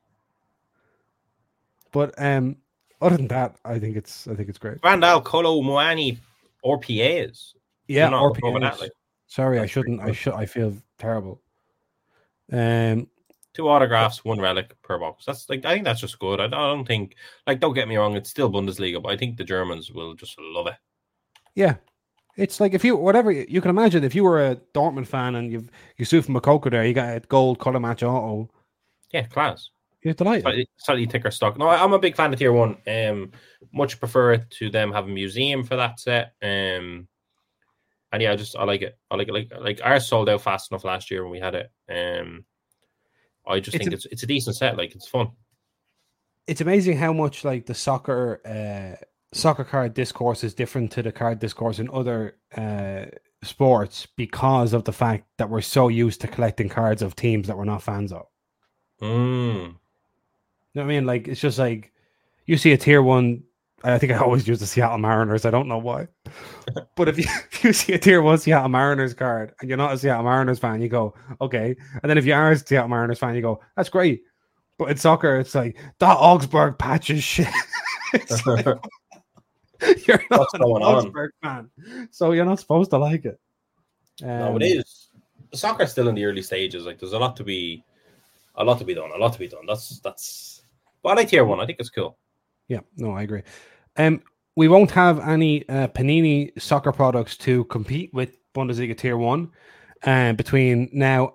Speaker 1: But um, other than that, I think it's I think it's great.
Speaker 2: Randall, Colo, Moani, or P As.
Speaker 1: Yeah,
Speaker 2: not
Speaker 1: or
Speaker 2: look over
Speaker 1: P Rs.
Speaker 2: that, like,
Speaker 1: Sorry, I
Speaker 2: that's pretty
Speaker 1: shouldn't. I
Speaker 2: good.
Speaker 1: should. I feel terrible. Um,
Speaker 2: Two autographs, one relic per box. That's like I think that's just good. I, I don't think like don't get me wrong, it's still Bundesliga, but I think the Germans will just love it.
Speaker 1: yeah, it's like if you whatever you can imagine if you were a Dortmund fan and you've Yusuf Makoko there, you got a gold color match auto.
Speaker 2: Yeah, class.
Speaker 1: You're delighted.
Speaker 2: Slightly, slightly thicker stock. No, I, I'm a big fan of tier one. Um, much prefer it to them have a museum for that set. Um, and yeah, I just I like it. I like it. Like like ours sold out fast enough last year when we had it. Um, I just
Speaker 1: It's
Speaker 2: think
Speaker 1: a-
Speaker 2: it's it's a decent set. Like it's fun.
Speaker 1: It's amazing how much like the soccer uh, soccer card discourse is different to the card discourse in other uh, sports because of the fact that we're so used to collecting cards of teams that we're not fans of.
Speaker 2: Mm.
Speaker 1: You know what I mean? Like it's just like you see a tier one. I think I always use the Seattle Mariners. I don't know why, but if you, if you see a tier one Seattle Mariners card and you're not a Seattle Mariners fan, you go okay. And then if you are a Seattle Mariners fan, you go that's great. But in soccer, it's like that Augsburg patch is shit. It's like, you're not
Speaker 2: What's
Speaker 1: an
Speaker 2: going on?
Speaker 1: Augsburg fan, so you're not supposed to like it.
Speaker 2: No,
Speaker 1: Um,
Speaker 2: it is. Soccer's still in the early stages. Like there's a lot to be, a lot to be done. A lot to be done. That's that's. But I like tier one. I think it's cool.
Speaker 1: Yeah, no, I agree. Um, we won't have any uh, Panini soccer products to compete with Bundesliga Tier One, uh, between now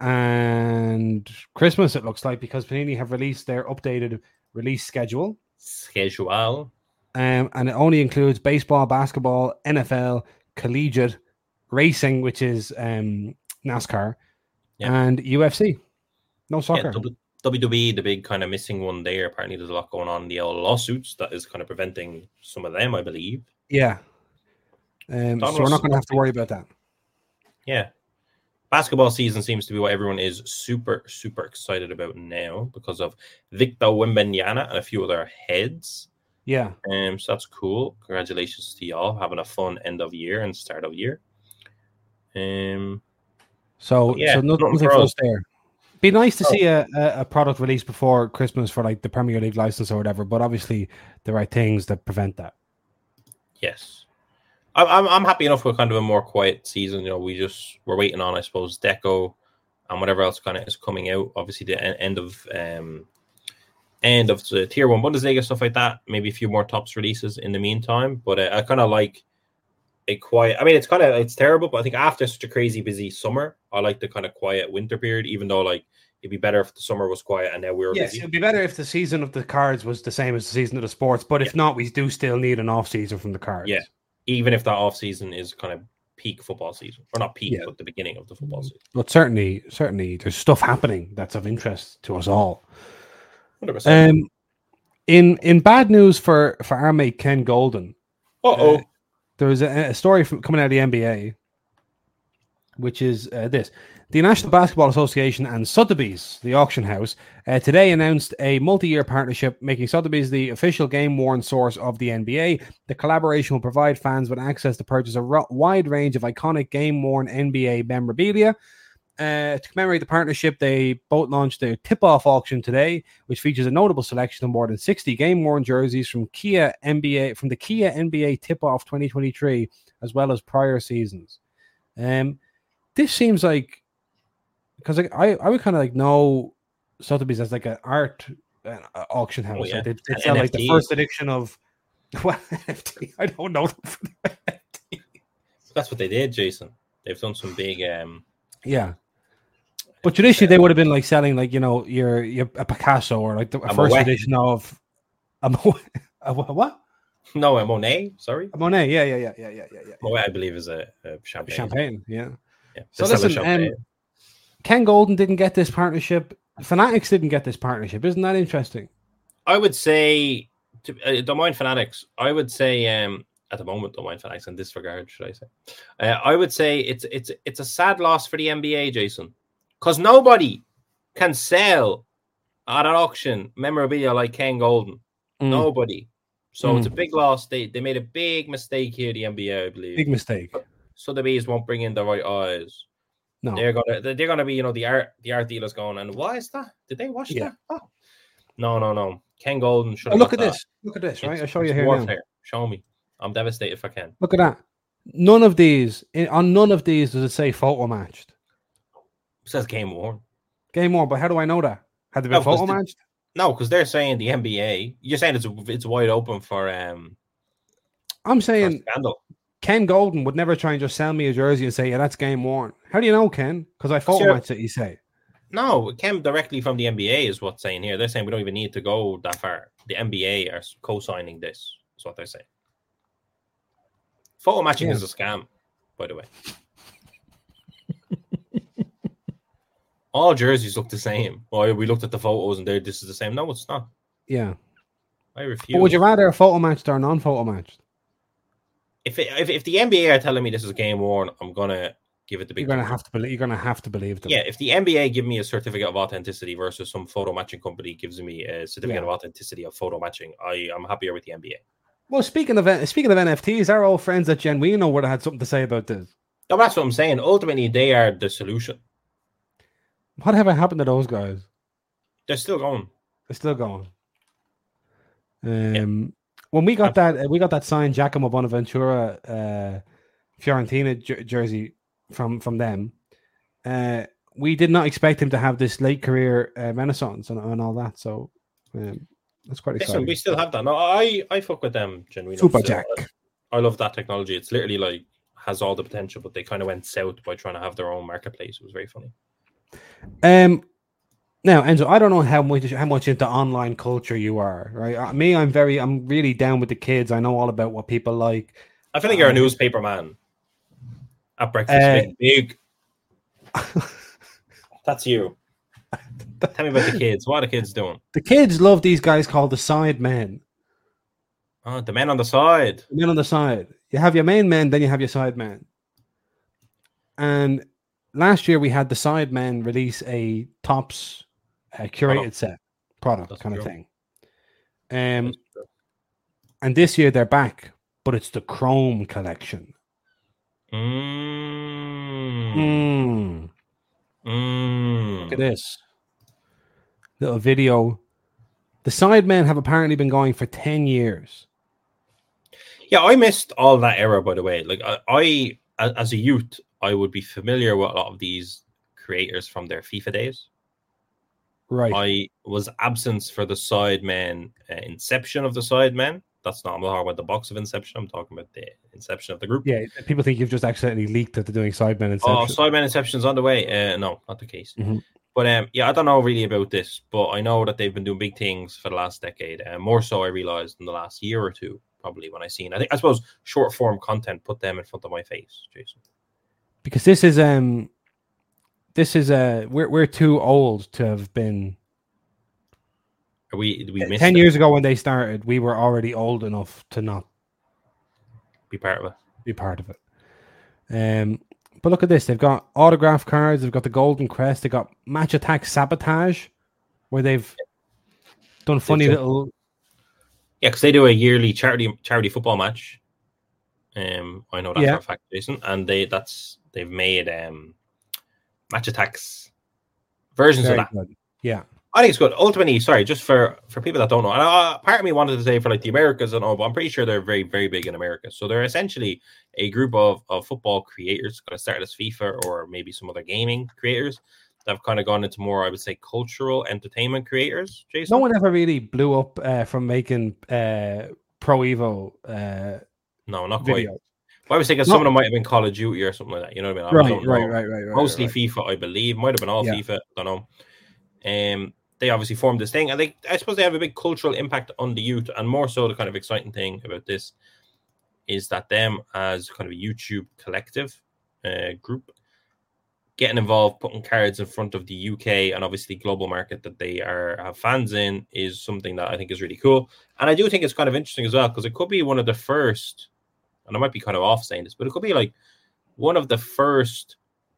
Speaker 1: and Christmas. It looks like because Panini have released their updated release schedule,
Speaker 2: Schedule.
Speaker 1: um, and it only includes baseball, basketball, N F L, collegiate, racing, which is um, NASCAR,
Speaker 2: Yeah.
Speaker 1: and U F C. No
Speaker 2: Yeah,
Speaker 1: soccer.
Speaker 2: W W E, the big kind of missing one there. Apparently, there's a lot going on in the old lawsuits that is kind of preventing some of them, I believe.
Speaker 1: Yeah. Um,
Speaker 2: Don
Speaker 1: so we're
Speaker 2: Ross-
Speaker 1: not going to have to worry about that.
Speaker 2: Yeah. Basketball season seems to be what everyone is super, super excited about now because of Victor Wembanyama and a few other heads.
Speaker 1: Yeah.
Speaker 2: Um, so that's cool. Congratulations to y'all having a fun end of year and start of year. Um,
Speaker 1: So,
Speaker 2: Yeah,
Speaker 1: so no,
Speaker 2: nothing
Speaker 1: nothing
Speaker 2: for
Speaker 1: for
Speaker 2: us.
Speaker 1: us there. Be nice to
Speaker 2: Oh.
Speaker 1: see a, a, a product released before Christmas for like the Premier League license or whatever, but obviously there are things that prevent that.
Speaker 2: yes, I'm, I'm I'm happy enough with kind of a more quiet season. You know, we just we're waiting on, I suppose, Deco and whatever else kind of is coming out. Obviously, the en- end of um end of the tier one Bundesliga stuff like that. Maybe a few more tops releases in the meantime. But uh, I kind of like a quiet. I mean, it's kind of it's terrible, but I think after such a crazy busy summer, I like the kind of quiet winter period. Even though like it'd be better if the summer was quiet and now we were
Speaker 1: Yes,
Speaker 2: busy.
Speaker 1: it'd be better if the season of the cards was the same as the season of the sports, but if not, we do still need an off season from the cards.
Speaker 2: Yeah. Even if that off season is kind of peak football season, or not peak,
Speaker 1: Yeah.
Speaker 2: but the beginning of the football season.
Speaker 1: But certainly, certainly there's stuff happening that's of interest to us all.
Speaker 2: one hundred percent.
Speaker 1: Um, In in bad news for for our mate Ken Golden,
Speaker 2: Uh-oh.
Speaker 1: uh, there was a, a story from, coming out of the N B A, which is uh, this. The National Basketball Association and Sotheby's, the auction house, uh, today announced a multi-year partnership, making Sotheby's the official game-worn source of the N B A. The collaboration will provide fans with access to purchase a ro- wide range of iconic game-worn N B A memorabilia. Uh, to commemorate the partnership, they both launched their tip-off auction today, which features a notable selection of more than sixty game-worn jerseys from Kia N B A from the Kia N B A Tip-Off twenty twenty-three, as well as prior seasons. Um, this seems like because like, I I would kind of like know Sotheby's as like an art uh, auction house.
Speaker 2: Oh, yeah.
Speaker 1: Like they, they
Speaker 2: And
Speaker 1: sell like the
Speaker 2: N F Ts.
Speaker 1: first edition of well, N F T. I don't know.
Speaker 2: That's what they did, Jason. They've done some big um
Speaker 1: Yeah. But traditionally, they would have been like selling, like, you know, your, your a Picasso or like the a
Speaker 2: A
Speaker 1: first
Speaker 2: Moet.
Speaker 1: edition of a, Mo- a wha- what?
Speaker 2: no a Monet, sorry.
Speaker 1: A Monet. Yeah, yeah, yeah, yeah, yeah, yeah. yeah.
Speaker 2: Moet, I believe, is a, a champagne.
Speaker 1: Champagne. Yeah.
Speaker 2: Yeah.
Speaker 1: So
Speaker 2: They sell a
Speaker 1: listen, um,
Speaker 2: champagne.
Speaker 1: Ken Golden didn't get this partnership. Fanatics didn't get this partnership. Isn't that interesting?
Speaker 2: I would say, to, uh, don't mind Fanatics. I would say, um, at the moment, don't mind Fanatics in this regard, should I say? Uh, I would say it's it's it's a sad loss for the N B A, Jason, because nobody can sell at an auction memorabilia like Ken Golden.
Speaker 1: Mm.
Speaker 2: Nobody. So
Speaker 1: Mm.
Speaker 2: it's a big loss. They they made a big mistake here, the N B A, I believe.
Speaker 1: Big mistake.
Speaker 2: So the Bees won't bring in the right eyes.
Speaker 1: No.
Speaker 2: They're gonna they're gonna be, you know, the art the art dealers going, and why is that? Did they watch
Speaker 1: Yeah.
Speaker 2: that? Oh. No, no, no. Ken Golden should
Speaker 1: Oh,
Speaker 2: have
Speaker 1: look
Speaker 2: got
Speaker 1: at
Speaker 2: that.
Speaker 1: this. Look at this, right?
Speaker 2: It's-
Speaker 1: I'll show you
Speaker 2: it's
Speaker 1: here
Speaker 2: warfare.
Speaker 1: now.
Speaker 2: Show me. I'm devastated if I can.
Speaker 1: Look at that. None of these, in, on none of these does it say photo matched.
Speaker 2: It says game worn.
Speaker 1: Game on, but how do I know that? Had they been
Speaker 2: No, 'cause
Speaker 1: photo
Speaker 2: the-
Speaker 1: matched?
Speaker 2: No, because they're saying the N B A. You're saying it's it's wide open for um
Speaker 1: I'm
Speaker 2: for
Speaker 1: saying
Speaker 2: scandal.
Speaker 1: Ken Golden would never try and just sell me a jersey and say, yeah, that's game worn. How do you know, Ken? Because I photo
Speaker 2: Sure.
Speaker 1: matched it, you say.
Speaker 2: No, it came directly from the N B A, is what's saying here. They're saying we don't even need to go that far. The N B A are co-signing this. Is what they're saying. Photo matching
Speaker 1: Yeah.
Speaker 2: is a scam, by the way. All jerseys look the same. Oh, we looked at the photos and there, this is the same. No, it's not.
Speaker 1: Yeah.
Speaker 2: I refuse.
Speaker 1: But would you rather a photo matched or non-photo matched?
Speaker 2: If, it, if if the N B A are telling me this is game worn, I'm gonna give it the big.
Speaker 1: You're gonna
Speaker 2: thumbs up.
Speaker 1: have to believe. You're gonna have to believe them.
Speaker 2: Yeah, if the N B A give me a certificate of authenticity versus some photo matching company gives me a certificate
Speaker 1: Yeah.
Speaker 2: of authenticity of photo matching, I am happier with the N B A.
Speaker 1: Well, speaking of speaking of N F Ts, our old friends at Genuino would have had something to say about this.
Speaker 2: No, that's what I'm saying. Ultimately, they are the solution.
Speaker 1: Whatever happened to those guys?
Speaker 2: They're still going.
Speaker 1: They're still going. Um, when we got that, uh, we got that signed Giacomo Bonaventura uh, Fiorentina jer- jersey from from them. Uh, we did not expect him to have this late career uh, renaissance and, and all that. So um, that's quite
Speaker 2: Listen,
Speaker 1: exciting.
Speaker 2: we still have that. No, I I fuck with them genuinely.
Speaker 1: Super
Speaker 2: Still.
Speaker 1: Jack.
Speaker 2: I love that technology. It's literally like has all the potential, but they kind of went south by trying to have their own marketplace. It was very funny.
Speaker 1: Um, now, Enzo, I don't know how much how much into online culture you are, right? Uh, me, I'm very, I'm really down with the kids. I know all about what people like.
Speaker 2: I feel like you're a
Speaker 1: Um,
Speaker 2: newspaper man at breakfast.
Speaker 1: Uh,
Speaker 2: big, big. That's you. Tell me about the kids. What are the kids doing?
Speaker 1: The kids love these guys called the side men.
Speaker 2: Oh, the men on the side.
Speaker 1: The men on the side. You have your main men, then you have your side men. And last year we had the side men release a Tops uh, curated
Speaker 2: Product.
Speaker 1: set product
Speaker 2: That's
Speaker 1: kind of
Speaker 2: true.
Speaker 1: thing. Um, and this year they're back, but it's the Chrome collection.
Speaker 2: Mm.
Speaker 1: Mm.
Speaker 2: Mm.
Speaker 1: Look at this little video. The Sidemen have apparently been going for ten years.
Speaker 2: Yeah, I missed all that era, by the way. Like, I, I a- as a youth, I would be familiar with a lot of these creators from their FIFA days.
Speaker 1: Right.
Speaker 2: I was absent for the Sidemen uh, inception of the Sidemen. That's not, I'm not talking about the box of Inception. I'm talking about the inception of the group.
Speaker 1: Yeah, people think you've just accidentally leaked that they're doing Sidemen
Speaker 2: Oh,
Speaker 1: Inception.
Speaker 2: Sidemen Inception's on the way. Uh, no, not the case.
Speaker 1: Mhm.
Speaker 2: But um, yeah, I don't know really about this, but I know that they've been doing big things for the last decade, and more so I realized in the last year or two, probably when I seen. I think I suppose short form content put them in front of my face, Jason.
Speaker 1: Because this is um, this is uh, we're we're too old to have been
Speaker 2: Are we we missed
Speaker 1: ten
Speaker 2: it?
Speaker 1: years ago when they started, we were already old enough to not
Speaker 2: Be part of it.
Speaker 1: be part of it. Um, but look at this. They've got autograph cards. They've got the Golden Crest. They've got Match Attack Sabotage, where they've done funny
Speaker 2: done-
Speaker 1: little...
Speaker 2: Yeah, because they do a yearly charity charity football match. Um, I know that
Speaker 1: Yeah.
Speaker 2: for a fact, Jason. And they that's they've made um Match Attacks versions
Speaker 1: Very
Speaker 2: of that.
Speaker 1: good. Yeah.
Speaker 2: I think it's good. Ultimately, sorry, just for for people that don't know, and uh, part of me wanted to say for like the Americas and all, but I'm pretty sure they're very, very big in America. So they're essentially a group of, of football creators, kind of started as FIFA or maybe some other gaming creators that have kind of gone into more, I would say, cultural entertainment creators. Jason,
Speaker 1: No one ever really blew up uh, from making uh, Pro Evo uh,
Speaker 2: no, not quite.
Speaker 1: videos.
Speaker 2: Well, I was thinking
Speaker 1: No.
Speaker 2: some of them might have been Call of Duty or something like that. You know what I mean? I
Speaker 1: Right,
Speaker 2: don't
Speaker 1: right,
Speaker 2: know.
Speaker 1: right, right, right.
Speaker 2: Mostly
Speaker 1: right.
Speaker 2: FIFA, I believe. Might have been all
Speaker 1: Yeah.
Speaker 2: FIFA. I don't know. Um, they obviously formed this thing, and they, I suppose, they have a big cultural impact on the youth. And more so, the kind of exciting thing about this is that them as kind of a YouTube collective uh, group getting involved, putting cards in front of the U K and obviously global market that they are have fans in is something that I think is really cool. And I do think it's kind of interesting as well because it could be one of the first, and I might be kind of off saying this, but it could be like one of the first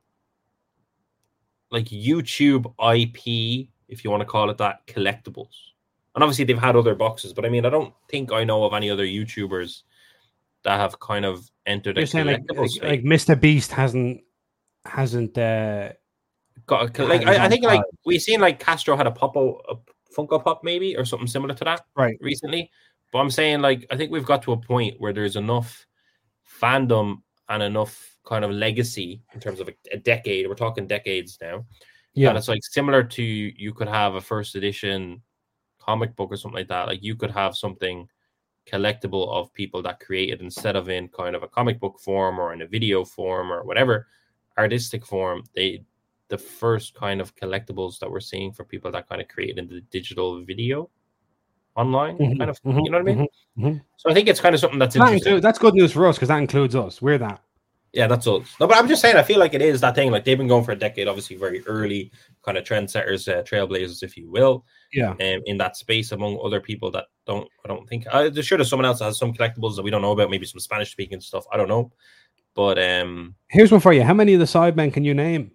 Speaker 2: like YouTube I P, if you want to call it that, collectibles. And obviously they've had other boxes, but I mean, I don't think I know of any other YouTubers that have kind of entered
Speaker 1: You're
Speaker 2: a
Speaker 1: saying like,
Speaker 2: collectible
Speaker 1: like,
Speaker 2: space.
Speaker 1: like Mister Beast hasn't hasn't uh,
Speaker 2: Got a,
Speaker 1: Yeah,
Speaker 2: like
Speaker 1: he's
Speaker 2: I, I
Speaker 1: on
Speaker 2: think like
Speaker 1: fire.
Speaker 2: we've seen like Castro had a Popo a Funko Pop maybe or something similar to that
Speaker 1: right.
Speaker 2: recently. But I'm saying like I think we've got to a point where there's enough fandom and enough kind of legacy in terms of a, a decade. We're talking decades now.
Speaker 1: Yeah,
Speaker 2: And it's like similar to you could have a first edition comic book or something like that. Like you could have something collectible of people that created instead of in kind of a comic book form or in a video form or whatever artistic form. They the first kind of collectibles that we're seeing for people that kind of create into the digital video online
Speaker 1: Mhm,
Speaker 2: kind of
Speaker 1: mhm,
Speaker 2: you know what I mean?
Speaker 1: mhm, mhm.
Speaker 2: So I think it's kind of something that's
Speaker 1: That
Speaker 2: interesting.
Speaker 1: include, that's good news for us because that includes us. We're that.
Speaker 2: Yeah, that's all. No, but I'm just saying, I feel like it is that thing. Like they've been going for a decade, obviously very early kind of trendsetters, uh, trailblazers, if you will,
Speaker 1: Yeah.
Speaker 2: um, in that space among other people that don't, I don't think, uh, there's sure there's someone else that has some collectibles that we don't know about, maybe some Spanish speaking stuff. I don't know. But um,
Speaker 1: Here's one for you. How many of the Sidemen can you name?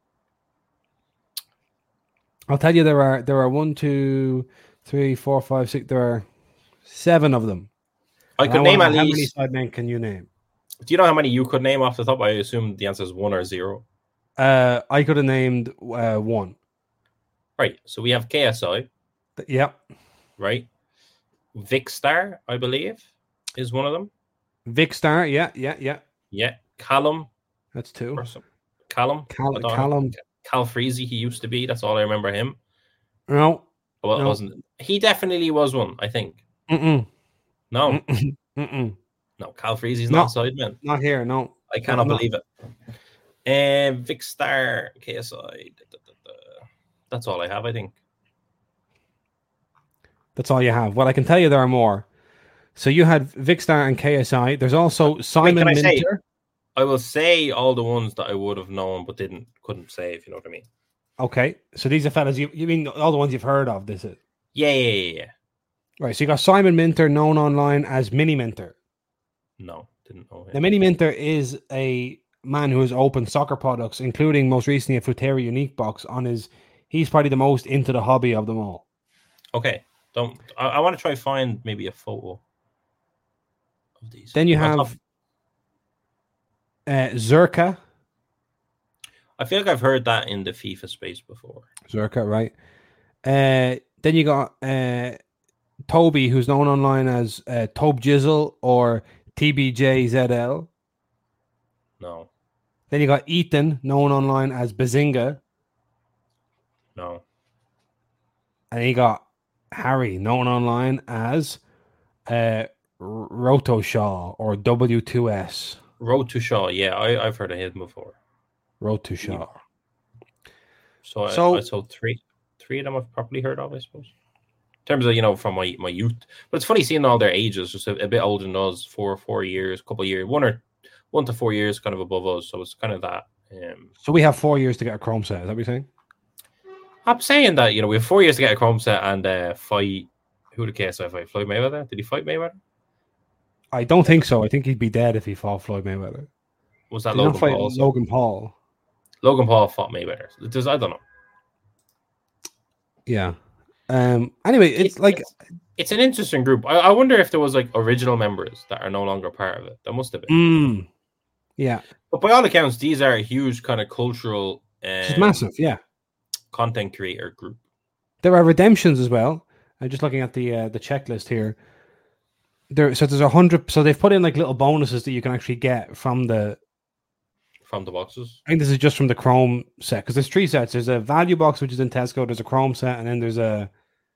Speaker 1: I'll tell you there are there are one, two, three, four, five, six. There are seven of them.
Speaker 2: I
Speaker 1: And
Speaker 2: could
Speaker 1: wanna
Speaker 2: name
Speaker 1: know
Speaker 2: at
Speaker 1: how
Speaker 2: least,
Speaker 1: many Sidemen can you name?
Speaker 2: do you know how many you could name off the top? I assume the answer is one or zero.
Speaker 1: Uh, I could have named uh, one.
Speaker 2: Right. So we have K S I,
Speaker 1: But, yeah.
Speaker 2: right? Vicstar, I believe, is one of them.
Speaker 1: Vicstar. Yeah, yeah, yeah.
Speaker 2: Yeah. Callum,
Speaker 1: That's two.
Speaker 2: or some, Callum.
Speaker 1: Cal-
Speaker 2: I don't know.
Speaker 1: Callum.
Speaker 2: Cal Freezy, he used to be. That's all I remember him.
Speaker 1: No.
Speaker 2: Well, it
Speaker 1: No.
Speaker 2: wasn't. He definitely was one, I think.
Speaker 1: Mm-mm.
Speaker 2: No,
Speaker 1: Mm-mm. Mm-mm.
Speaker 2: no, Cal Freezy's
Speaker 1: No.
Speaker 2: not Sidemen.
Speaker 1: Not here. No.
Speaker 2: I cannot
Speaker 1: No.
Speaker 2: believe it. Um, Vicstar, K S I. Da, da, da, da. That's all I have, I think.
Speaker 1: That's all you have. Well, I can tell you there are more. So you had Vicstar and K S I. There's also Simon
Speaker 2: can I say-
Speaker 1: Minter.
Speaker 2: I will say all the ones that I would have known but didn't couldn't say, if you know what I mean.
Speaker 1: Okay. So these are fellas you you mean all the ones you've heard of, this is.
Speaker 2: Yeah, yeah, yeah, yeah.
Speaker 1: Right. So you got Simon Minter, known online as Mini Minter.
Speaker 2: No, didn't know
Speaker 1: Now,
Speaker 2: him.
Speaker 1: Mini Minter is a man who has opened soccer products, including most recently a Futera Unique box on his. He's probably the most into the hobby of them all.
Speaker 2: Okay, don't. I, I want to try and find maybe a photo of these.
Speaker 1: Then you
Speaker 2: On top-
Speaker 1: have uh, Zerka.
Speaker 2: I feel like I've heard that in the FIFA space before.
Speaker 1: Zerka, right? Uh, then you got uh, Toby, who's known online as uh, Tobe Jizzle or T B J Z L.
Speaker 2: No,
Speaker 1: Then you got Ethan, known online as Bazinga.
Speaker 2: no.
Speaker 1: And you got Harry, known online as uh, Roto Shaw or W two S.
Speaker 2: Road to Shaw. Yeah, I, I've heard of him before.
Speaker 1: Road to Shaw.
Speaker 2: So, I,
Speaker 1: So-
Speaker 2: I, so three, three of them I've probably heard of, I suppose. In terms of, you know, from my, my youth. But it's funny seeing all their ages, just a, a bit older than us, four four years, couple of years, one or one to four years, kind of above us. So it's kind of that. Um,
Speaker 1: So we have four years to get a Chrome set. Is that what you're saying?
Speaker 2: I'm saying that, you know, we have four years to get a Chrome set and uh, fight. Who did K S I fight? Floyd Mayweather? Did he fight Mayweather?
Speaker 1: I don't think so. I think he'd be dead if he fought Floyd Mayweather.
Speaker 2: Was that
Speaker 1: Did
Speaker 2: Logan
Speaker 1: not fight
Speaker 2: Paul? Also?
Speaker 1: Logan Paul.
Speaker 2: Logan Paul fought Mayweather. Does I don't know.
Speaker 1: Yeah. Um. Anyway, it's, it's like
Speaker 2: it's, it's an interesting group. I, I wonder if there was like original members that are no longer part of it. There must have been.
Speaker 1: Mm, yeah.
Speaker 2: But by all accounts, these are a huge kind of cultural. Um,
Speaker 1: it's massive. Yeah.
Speaker 2: Content creator group.
Speaker 1: There are redemptions as well. I'm just looking at the uh, the checklist here. There, so there's a hundred. So they've put in like little bonuses that you can actually get from the
Speaker 2: from the boxes.
Speaker 1: I think this is just from the Chrome set because there's three sets. There's a value box which is in Tesco. There's a Chrome set, and then there's a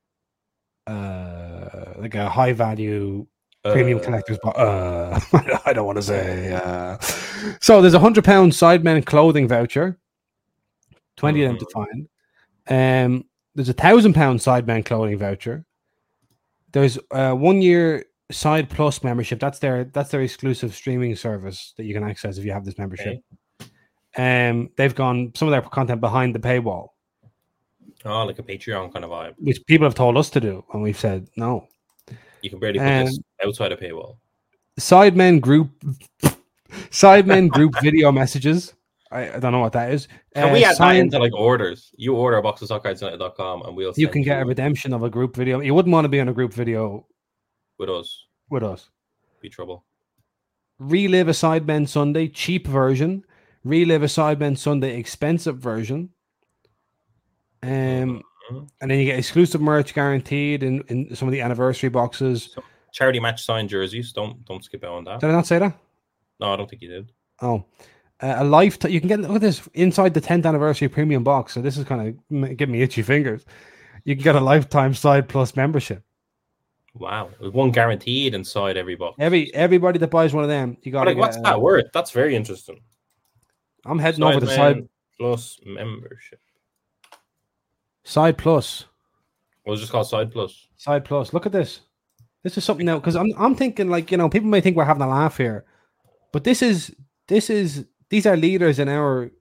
Speaker 1: uh like a high value premium
Speaker 2: uh,
Speaker 1: collector's box. Uh, I don't want to say. Uh. So there's a hundred pound Sidemen clothing voucher. Twenty mm-hmm. of them to find. Um, there's a thousand pound Sidemen clothing voucher. There's a one year Side Plus membership. That's their that's their exclusive streaming service that you can access if you have this membership. Okay. Um, they've gone some of their content behind the paywall.
Speaker 2: Oh, like a Patreon kind of vibe,
Speaker 1: which people have told us to do, and we've said no.
Speaker 2: You can barely put um, this outside a paywall.
Speaker 1: Sidemen group, Sidemen group video messages. I, I don't know what that is.
Speaker 2: Can uh, we add sign, that into like orders? You order a box of soccer united dot com and we'll
Speaker 1: you can get you a redemption of a group video. You wouldn't want to be on a group video
Speaker 2: with us.
Speaker 1: With us.
Speaker 2: Be trouble.
Speaker 1: Relive a Sidemen Sunday, cheap version. Relive a Sidemen Sunday, expensive version. Um, mm-hmm. And then you get exclusive merch guaranteed in, in some of the anniversary boxes.
Speaker 2: So, charity match signed jerseys. Don't don't skip out on that.
Speaker 1: Did I not say that?
Speaker 2: No, I don't think you did.
Speaker 1: Oh. Uh, a lifetime, you can get, look at this, inside the tenth anniversary premium box. So this is kind of giving me itchy fingers. You can get a lifetime Side Plus membership.
Speaker 2: Wow, with one guaranteed inside every box.
Speaker 1: Every everybody that buys one of them, you got.
Speaker 2: Like, what's
Speaker 1: uh,
Speaker 2: that worth? That's very interesting.
Speaker 1: I'm heading
Speaker 2: Side
Speaker 1: over to Side
Speaker 2: Plus membership.
Speaker 1: Side Plus.
Speaker 2: What was it just called? Side Plus.
Speaker 1: Side Plus. Look at this. This is something now because I'm I'm thinking like you know people may think we're having a laugh here, but this is this is. These are leaders in our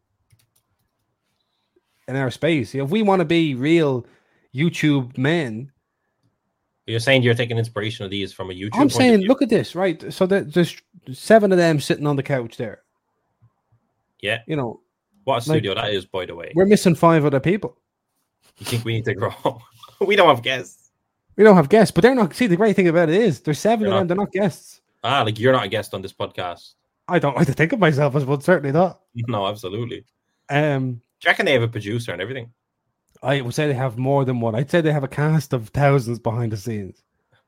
Speaker 1: in our space. If we want to be real YouTube men,
Speaker 2: you're saying you're taking inspiration of these from a YouTube.
Speaker 1: I'm saying, look at this, right? So there's seven of them sitting on the couch there.
Speaker 2: Yeah,
Speaker 1: you know
Speaker 2: what a studio like, that is, by the way.
Speaker 1: We're missing five other people.
Speaker 2: You think we need to grow? We don't have guests.
Speaker 1: We don't have guests, but they're not. See, the great thing about it is there's seven
Speaker 2: you're
Speaker 1: of
Speaker 2: not,
Speaker 1: them. They're not guests.
Speaker 2: Ah, like you're not a guest on this podcast.
Speaker 1: I don't like to think of myself as one, certainly not.
Speaker 2: No, absolutely.
Speaker 1: Um,
Speaker 2: Do you reckon they have a producer and everything?
Speaker 1: I would say they have more than one. I'd say they have a cast of thousands behind the scenes.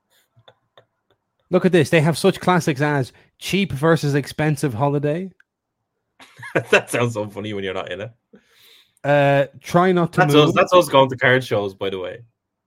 Speaker 1: Look at this. They have such classics as cheap versus expensive holiday.
Speaker 2: That sounds so funny when you're not in it.
Speaker 1: Uh, try not to
Speaker 2: that's
Speaker 1: move.
Speaker 2: Us, that's us going to card shows, by the way.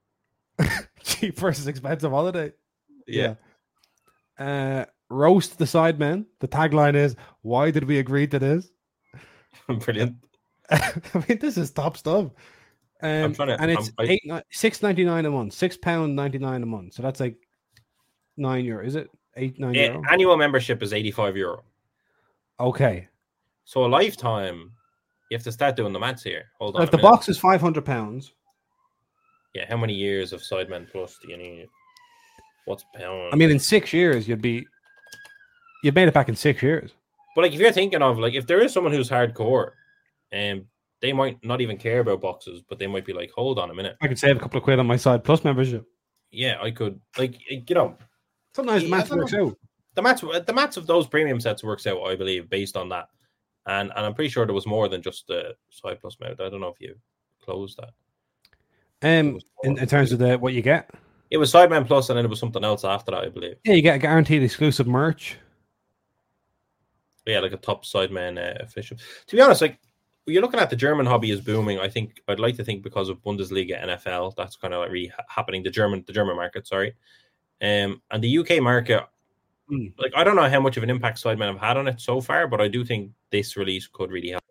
Speaker 1: Cheap versus expensive holiday.
Speaker 2: Yeah.
Speaker 1: yeah. Uh, roast the Sidemen. The tagline is, why did we agree to this?
Speaker 2: Brilliant.
Speaker 1: I mean, this is top stuff. Um,
Speaker 2: I'm trying to,
Speaker 1: and it's
Speaker 2: I'm, I,
Speaker 1: eight, six ninety nine a month, six pound ninety nine a month. So that's like nine euro. Is it eight nine
Speaker 2: yeah,
Speaker 1: euro?
Speaker 2: Annual membership is eighty five euro.
Speaker 1: Okay.
Speaker 2: So a lifetime, you have to start doing the maths here. Hold on.
Speaker 1: If the minute. box is five hundred pounds.
Speaker 2: Yeah, how many years of Sidemen Plus do you need? What's pound?
Speaker 1: I mean, in six years, you'd be. You've made it back in six years.
Speaker 2: But like, if you're thinking of like, if there is someone who's hardcore, and um, they might not even care about boxes, but they might be like, hold on a minute,
Speaker 1: I could save a couple of quid on my Side Plus membership.
Speaker 2: Yeah, I could. Like, you know,
Speaker 1: sometimes the maths works out.
Speaker 2: The maths, the maths of those premium sets works out, I believe, based on that. And and I'm pretty sure there was more than just the Side Plus mode. I don't know if you closed that.
Speaker 1: Um, in, in terms of the what you get,
Speaker 2: it was Sidemen Plus, and then it was something else after that, I believe.
Speaker 1: Yeah, you get a guaranteed exclusive merch.
Speaker 2: Yeah, like a top Sidemen uh, official. To be honest, like you're looking at the German hobby is booming. I think I'd like to think because of Bundesliga, N F L, that's kind of like really ha- happening. The German, the German market, sorry, um, and the U K market. Mm. Like I don't know how much of an impact Sidemen have had on it so far, but I do think this release could really help.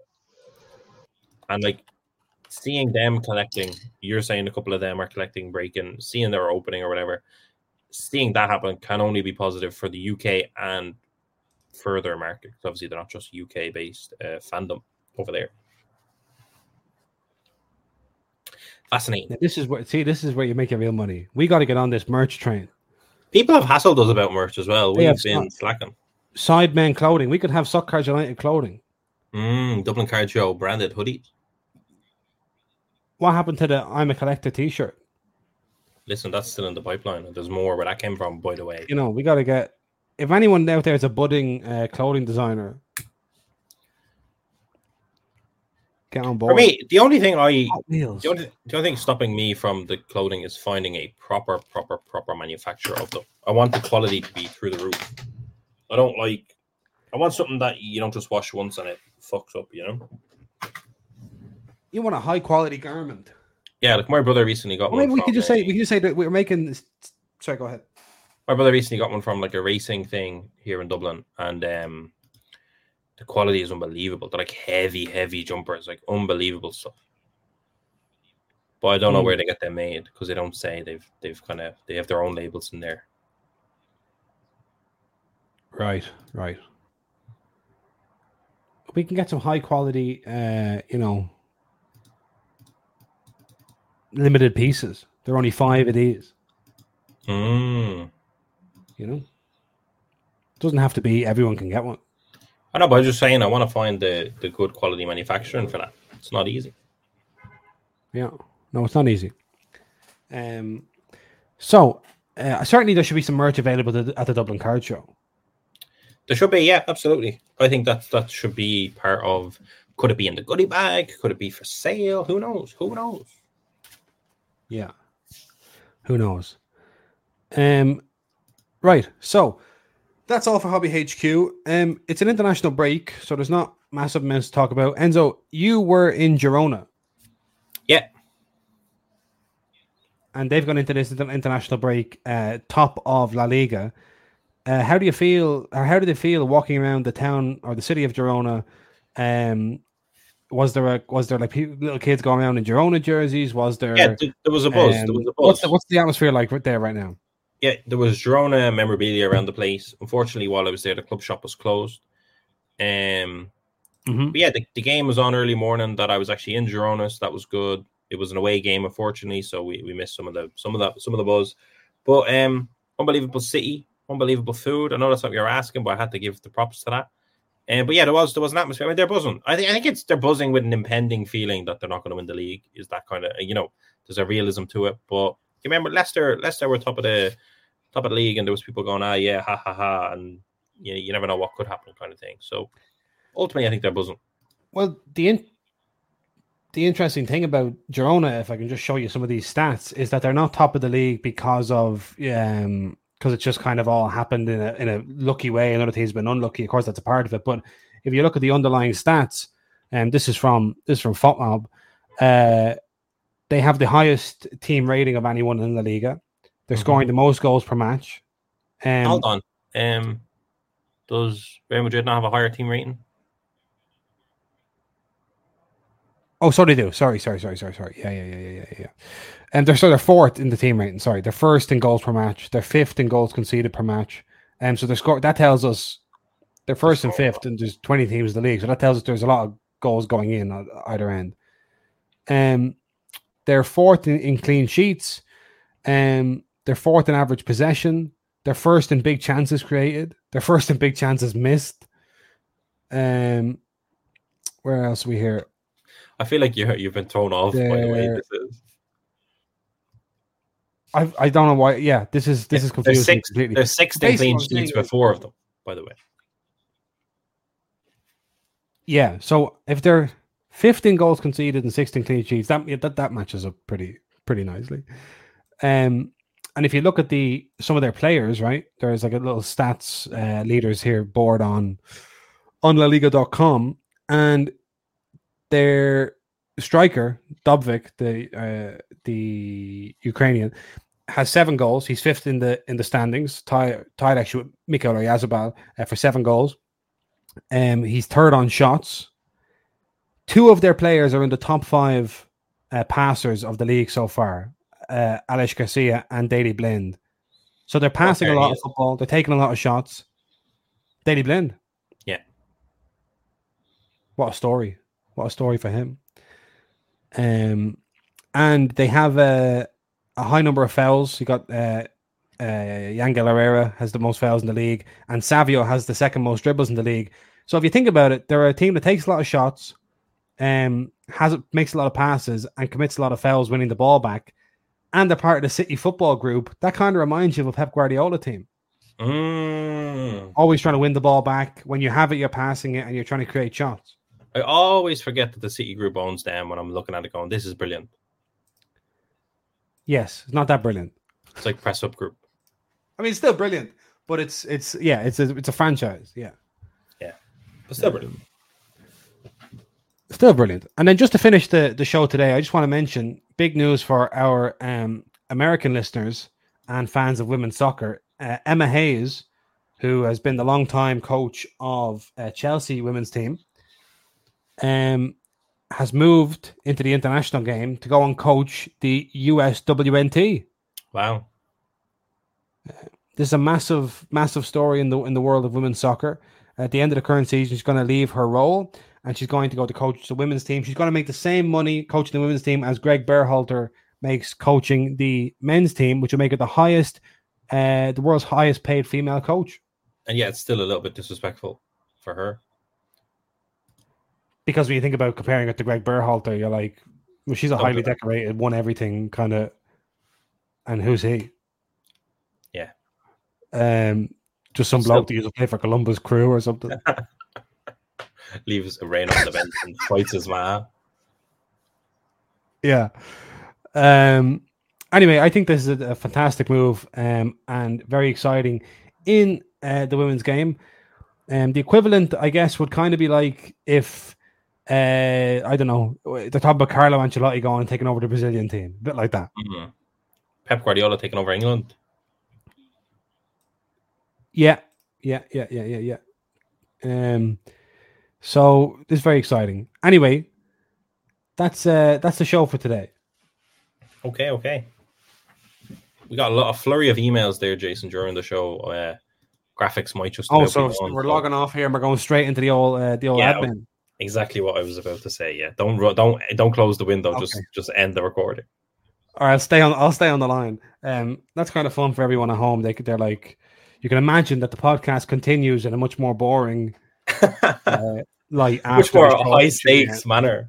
Speaker 2: And like seeing them collecting, you're saying a couple of them are collecting break-in, seeing their opening or whatever, seeing that happen can only be positive for the U K and further market. Because obviously they're not just U K based uh, fandom over there. Fascinating.
Speaker 3: Now, this is where see, this is where you make your real money. We got to get on this merch train.
Speaker 2: People have hassled us about merch as well.
Speaker 3: They
Speaker 2: We've
Speaker 3: have
Speaker 2: been
Speaker 3: so-
Speaker 2: slacking.
Speaker 3: Sidemen clothing. We could have Soccer United clothing.
Speaker 2: Mm, Dublin Card Show branded hoodies.
Speaker 3: What happened to the I'm a Collector T-shirt?
Speaker 2: Listen, that's still in the pipeline. There's more where that came from, by the way.
Speaker 3: You know, we got to get. If anyone out there is a budding uh, clothing designer, get on board.
Speaker 2: For me, the only thing I
Speaker 3: Hot Wheels.
Speaker 2: the only, the only thing stopping me from the clothing is finding a proper, proper, proper manufacturer of them. I want the quality to be through the roof. I don't like. I want something that you don't just wash once and it fucks up. You know.
Speaker 3: You want a high quality garment.
Speaker 2: Yeah, like my brother recently got
Speaker 3: Well,
Speaker 2: one.
Speaker 3: maybe we
Speaker 2: from
Speaker 3: could just
Speaker 2: a-
Speaker 3: say we could just say that we're making. This... Sorry, go ahead.
Speaker 2: My brother recently got one from like a racing thing here in Dublin, and um, the quality is unbelievable. They're like heavy, heavy jumpers, like unbelievable stuff. But I don't know
Speaker 3: Mm.
Speaker 2: where they get them made because they don't say they've they've kind of they have their own labels in there.
Speaker 3: Right, right. We can get some high quality, uh, you know, limited pieces. There are only five of these.
Speaker 2: Mm.
Speaker 3: You know, doesn't have to be everyone can get one.
Speaker 2: I know, but I'm just saying I want to find the the good quality manufacturing for that. It's not easy.
Speaker 3: Yeah, no, it's not easy. Um, so uh, certainly there should be some merch available at the, at the Dublin Card Show.
Speaker 2: There should be, yeah, absolutely. I think that that should be part of. Could it be in the goodie bag? Could it be for sale? Who knows? Who knows?
Speaker 3: Yeah, who knows? Um, right. So that's all for Hobby H Q. Um, it's an international break, so there's not massive amounts to talk about. Enzo, you were in Girona.
Speaker 2: Yeah.
Speaker 3: And they've gone into this international break, uh, top of La Liga. Uh, how do you feel, or how did it feel walking around the town or the city of Girona? Um, was there a was there like people, little kids going around in Girona jerseys? Was there?
Speaker 2: Yeah, th- there was a buzz.
Speaker 3: um,
Speaker 2: there was a buzz.
Speaker 3: What's the, what's the atmosphere like right there right now?
Speaker 2: Yeah, there was Girona memorabilia around the place. Unfortunately, while I was there, the club shop was closed. Um,
Speaker 3: Mhm.
Speaker 2: but yeah, the, the game was on early morning. That I was actually in Girona, so that was good. It was an away game, unfortunately, so we, we missed some of the some of that some of the buzz. But um, unbelievable city, unbelievable food. I know that's not what you're asking, but I had to give the props to that. Um, but yeah, there was there was an atmosphere. I mean, they're buzzing. I think I think it's they're buzzing with an impending feeling that they're not going to win the league. Is that kind of, you know, there's a realism to it. But you remember Leicester, Leicester were top of the top of the league, and there was people going, ah, yeah, ha ha ha, and you you never know what could happen, kind of thing. So ultimately, I think they're buzzing.
Speaker 3: Well, the in- the interesting thing about Girona, if I can just show you some of these stats, is that they're not top of the league because of um because it's just kind of all happened in a in a lucky way, and other teams have been unlucky. Of course, that's a part of it. But if you look at the underlying stats, and um, this is from this is from FotMob, uh, they have the highest team rating of anyone in La Liga. They're
Speaker 2: Mhm.
Speaker 3: scoring the most goals per match. Um,
Speaker 2: Hold on. Um, does Real Madrid not have a higher team rating?
Speaker 3: Oh, so they do. Sorry, sorry, sorry, sorry, sorry. Yeah, yeah, yeah, yeah, yeah, yeah. And they're so they're fourth in the team rating. Sorry, they're first in goals per match. They're fifth in goals conceded per match. And um, so they're score that tells us they're first and fifth, and there's twenty teams in the league. So that tells us there's a lot of goals going in at either end. Um, they're fourth in, in clean sheets. Um, they're fourth in average possession. They're first in big chances created. They're first in big chances missed. Um, where else are we here?
Speaker 2: I feel like you you've been thrown off by the way
Speaker 3: They're-
Speaker 2: this is.
Speaker 3: I I don't know why. Yeah, this is this is
Speaker 2: There's
Speaker 3: confusing
Speaker 2: six.
Speaker 3: completely.
Speaker 2: There's six
Speaker 3: Basically
Speaker 2: clean
Speaker 3: what I'm saying
Speaker 2: sheets with
Speaker 3: is-
Speaker 2: four of them, by the way.
Speaker 3: Yeah, so if they're fifteen goals conceded and sixteen clean sheets, that yeah, that that matches up pretty pretty nicely. Um, and if you look at the some of their players, right, there's like a little stats uh, leaders here board on on La Liga dot com, and their striker Dobvik, the uh, the Ukrainian, has seven goals. He's fifth in the in the standings, tied tied actually with Mikhail Oyarzabal uh, for seven goals. Um, he's third on shots. Two of their players are in the top five uh, passers of the league so far, uh, Alex Garcia and Daley Blind. So they're passing
Speaker 2: Okay,
Speaker 3: a lot
Speaker 2: yes.
Speaker 3: of football. They're taking a lot of shots. Daley Blind.
Speaker 2: Yeah.
Speaker 3: What a story. What a story for him. Um, and they have a a high number of fouls. You got uh, uh, Yangel Herrera has the most fouls in the league, and Savio has the second most dribbles in the league. So if you think about it, they're a team that takes a lot of shots, um, has makes a lot of passes, and commits a lot of fouls, winning the ball back. And they're part of the City football group. That kind of reminds you of a Pep Guardiola team.
Speaker 2: Mm.
Speaker 3: Always trying to win the ball back. When you have it, you're passing it, and you're trying to create shots.
Speaker 2: I always forget that the City group owns them when I'm looking at it going, this is brilliant.
Speaker 3: Yes, it's not that brilliant.
Speaker 2: It's like Press Up Group.
Speaker 3: I mean, it's still brilliant, but it's it's yeah, it's a, it's a franchise. Yeah,
Speaker 2: yeah, but still brilliant.
Speaker 3: Still brilliant. And then just to finish the the show today, I just want to mention big news for our um, American listeners and fans of women's soccer. Uh, Emma Hayes, who has been the long-time coach of uh, Chelsea women's team, um, has moved into the international game to go and coach the U S W N T.
Speaker 2: Wow.
Speaker 3: Uh, this is a massive, massive story in the in the world of women's soccer. At the end of the current season, she's going to leave her role and she's going to go to coach the women's team. She's going to make the same money coaching the women's team as Greg Berhalter makes coaching the men's team, which will make it the highest, uh, the world's highest paid female coach.
Speaker 2: And yeah, it's still a little bit disrespectful for her.
Speaker 3: Because when you think about comparing it to Greg Berhalter, you're like, well, she's a highly decorated, won everything kind of, and who's he?
Speaker 2: Yeah.
Speaker 3: Um, just some bloke that used to play for Columbus Crew or something.
Speaker 2: Leaves a rain on the bench and fights his man.
Speaker 3: Yeah. Um. Anyway, I think this is a, a fantastic move um, and very exciting in uh, the women's game. Um, the equivalent, I guess, would kind of be like if, uh, I don't know, they're talking about Carlo Ancelotti going and taking over the Brazilian team. A bit like that.
Speaker 2: Mm-hmm. Pep Guardiola taking over England.
Speaker 3: Yeah. Yeah, yeah, yeah, yeah, yeah. Um, so this is very exciting. Anyway, that's uh, that's the show for today.
Speaker 2: Okay, okay. We got a lot of flurry of emails there, Jason, during the show. Uh, graphics might just.
Speaker 3: Oh, so on, we're so. logging off here and we're going straight into the old uh, the old
Speaker 2: yeah,
Speaker 3: admin.
Speaker 2: Exactly what I was about to say. Yeah, don't don't don't close the window. Okay. Just just end the recording.
Speaker 3: All right, I'll stay on. I'll stay on the line. Um, that's kind of fun for everyone at home. They they're like, you can imagine that the podcast continues in a much more boring, uh, like
Speaker 2: much more high stakes manner.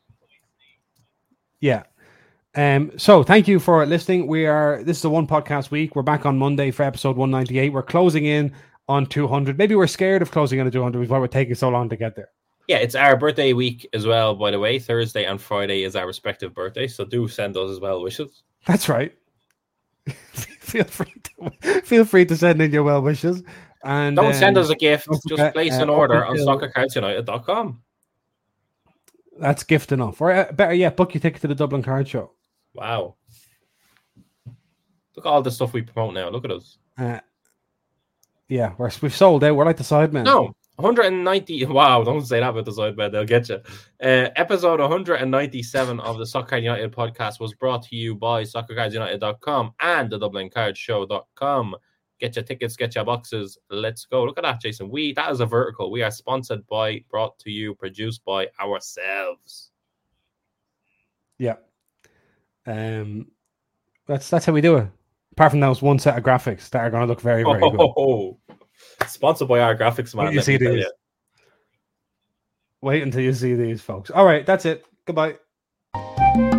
Speaker 3: Yeah. Um, so thank you for listening. We are this is a one podcast week. We're back on Monday for episode one ninety-eight. We're closing in on two hundred. Maybe we're scared of closing in on two hundred because why we're taking so long to get there.
Speaker 2: Yeah, it's our birthday week as well, by the way. Thursday and Friday is our respective birthdays, so do send us as well wishes.
Speaker 3: That's right. feel free to feel free to send in your well wishes. And
Speaker 2: don't
Speaker 3: um,
Speaker 2: send us a gift, just forget, place an uh, order on
Speaker 3: until...
Speaker 2: soccer cards united dot com.
Speaker 3: That's gift enough. Or uh, better yet, book your ticket to the Dublin Card Show.
Speaker 2: Wow. Look at all the stuff we promote now. Look at us.
Speaker 3: Uh, yeah, we're, we've sold out. We're like the Sidemen.
Speaker 2: No, one hundred ninety. Wow, don't say that about the Sidemen. They'll get you. Uh, episode one hundred ninety-seven of the Soccer Card United podcast was brought to you by soccer cards united dot com and the dublin card show dot com. Get your tickets, get your boxes. Let's go. Look at that, Jason. We That is a vertical. We are sponsored by, brought to you, produced by ourselves.
Speaker 3: Yeah. Um, that's that's how we do it. Apart from those one set of graphics that are going to look very, very
Speaker 2: oh,
Speaker 3: good.
Speaker 2: Sponsored by our graphics man.
Speaker 3: Wait, you see these. You. Wait until you see these, folks. All right, that's it. Goodbye.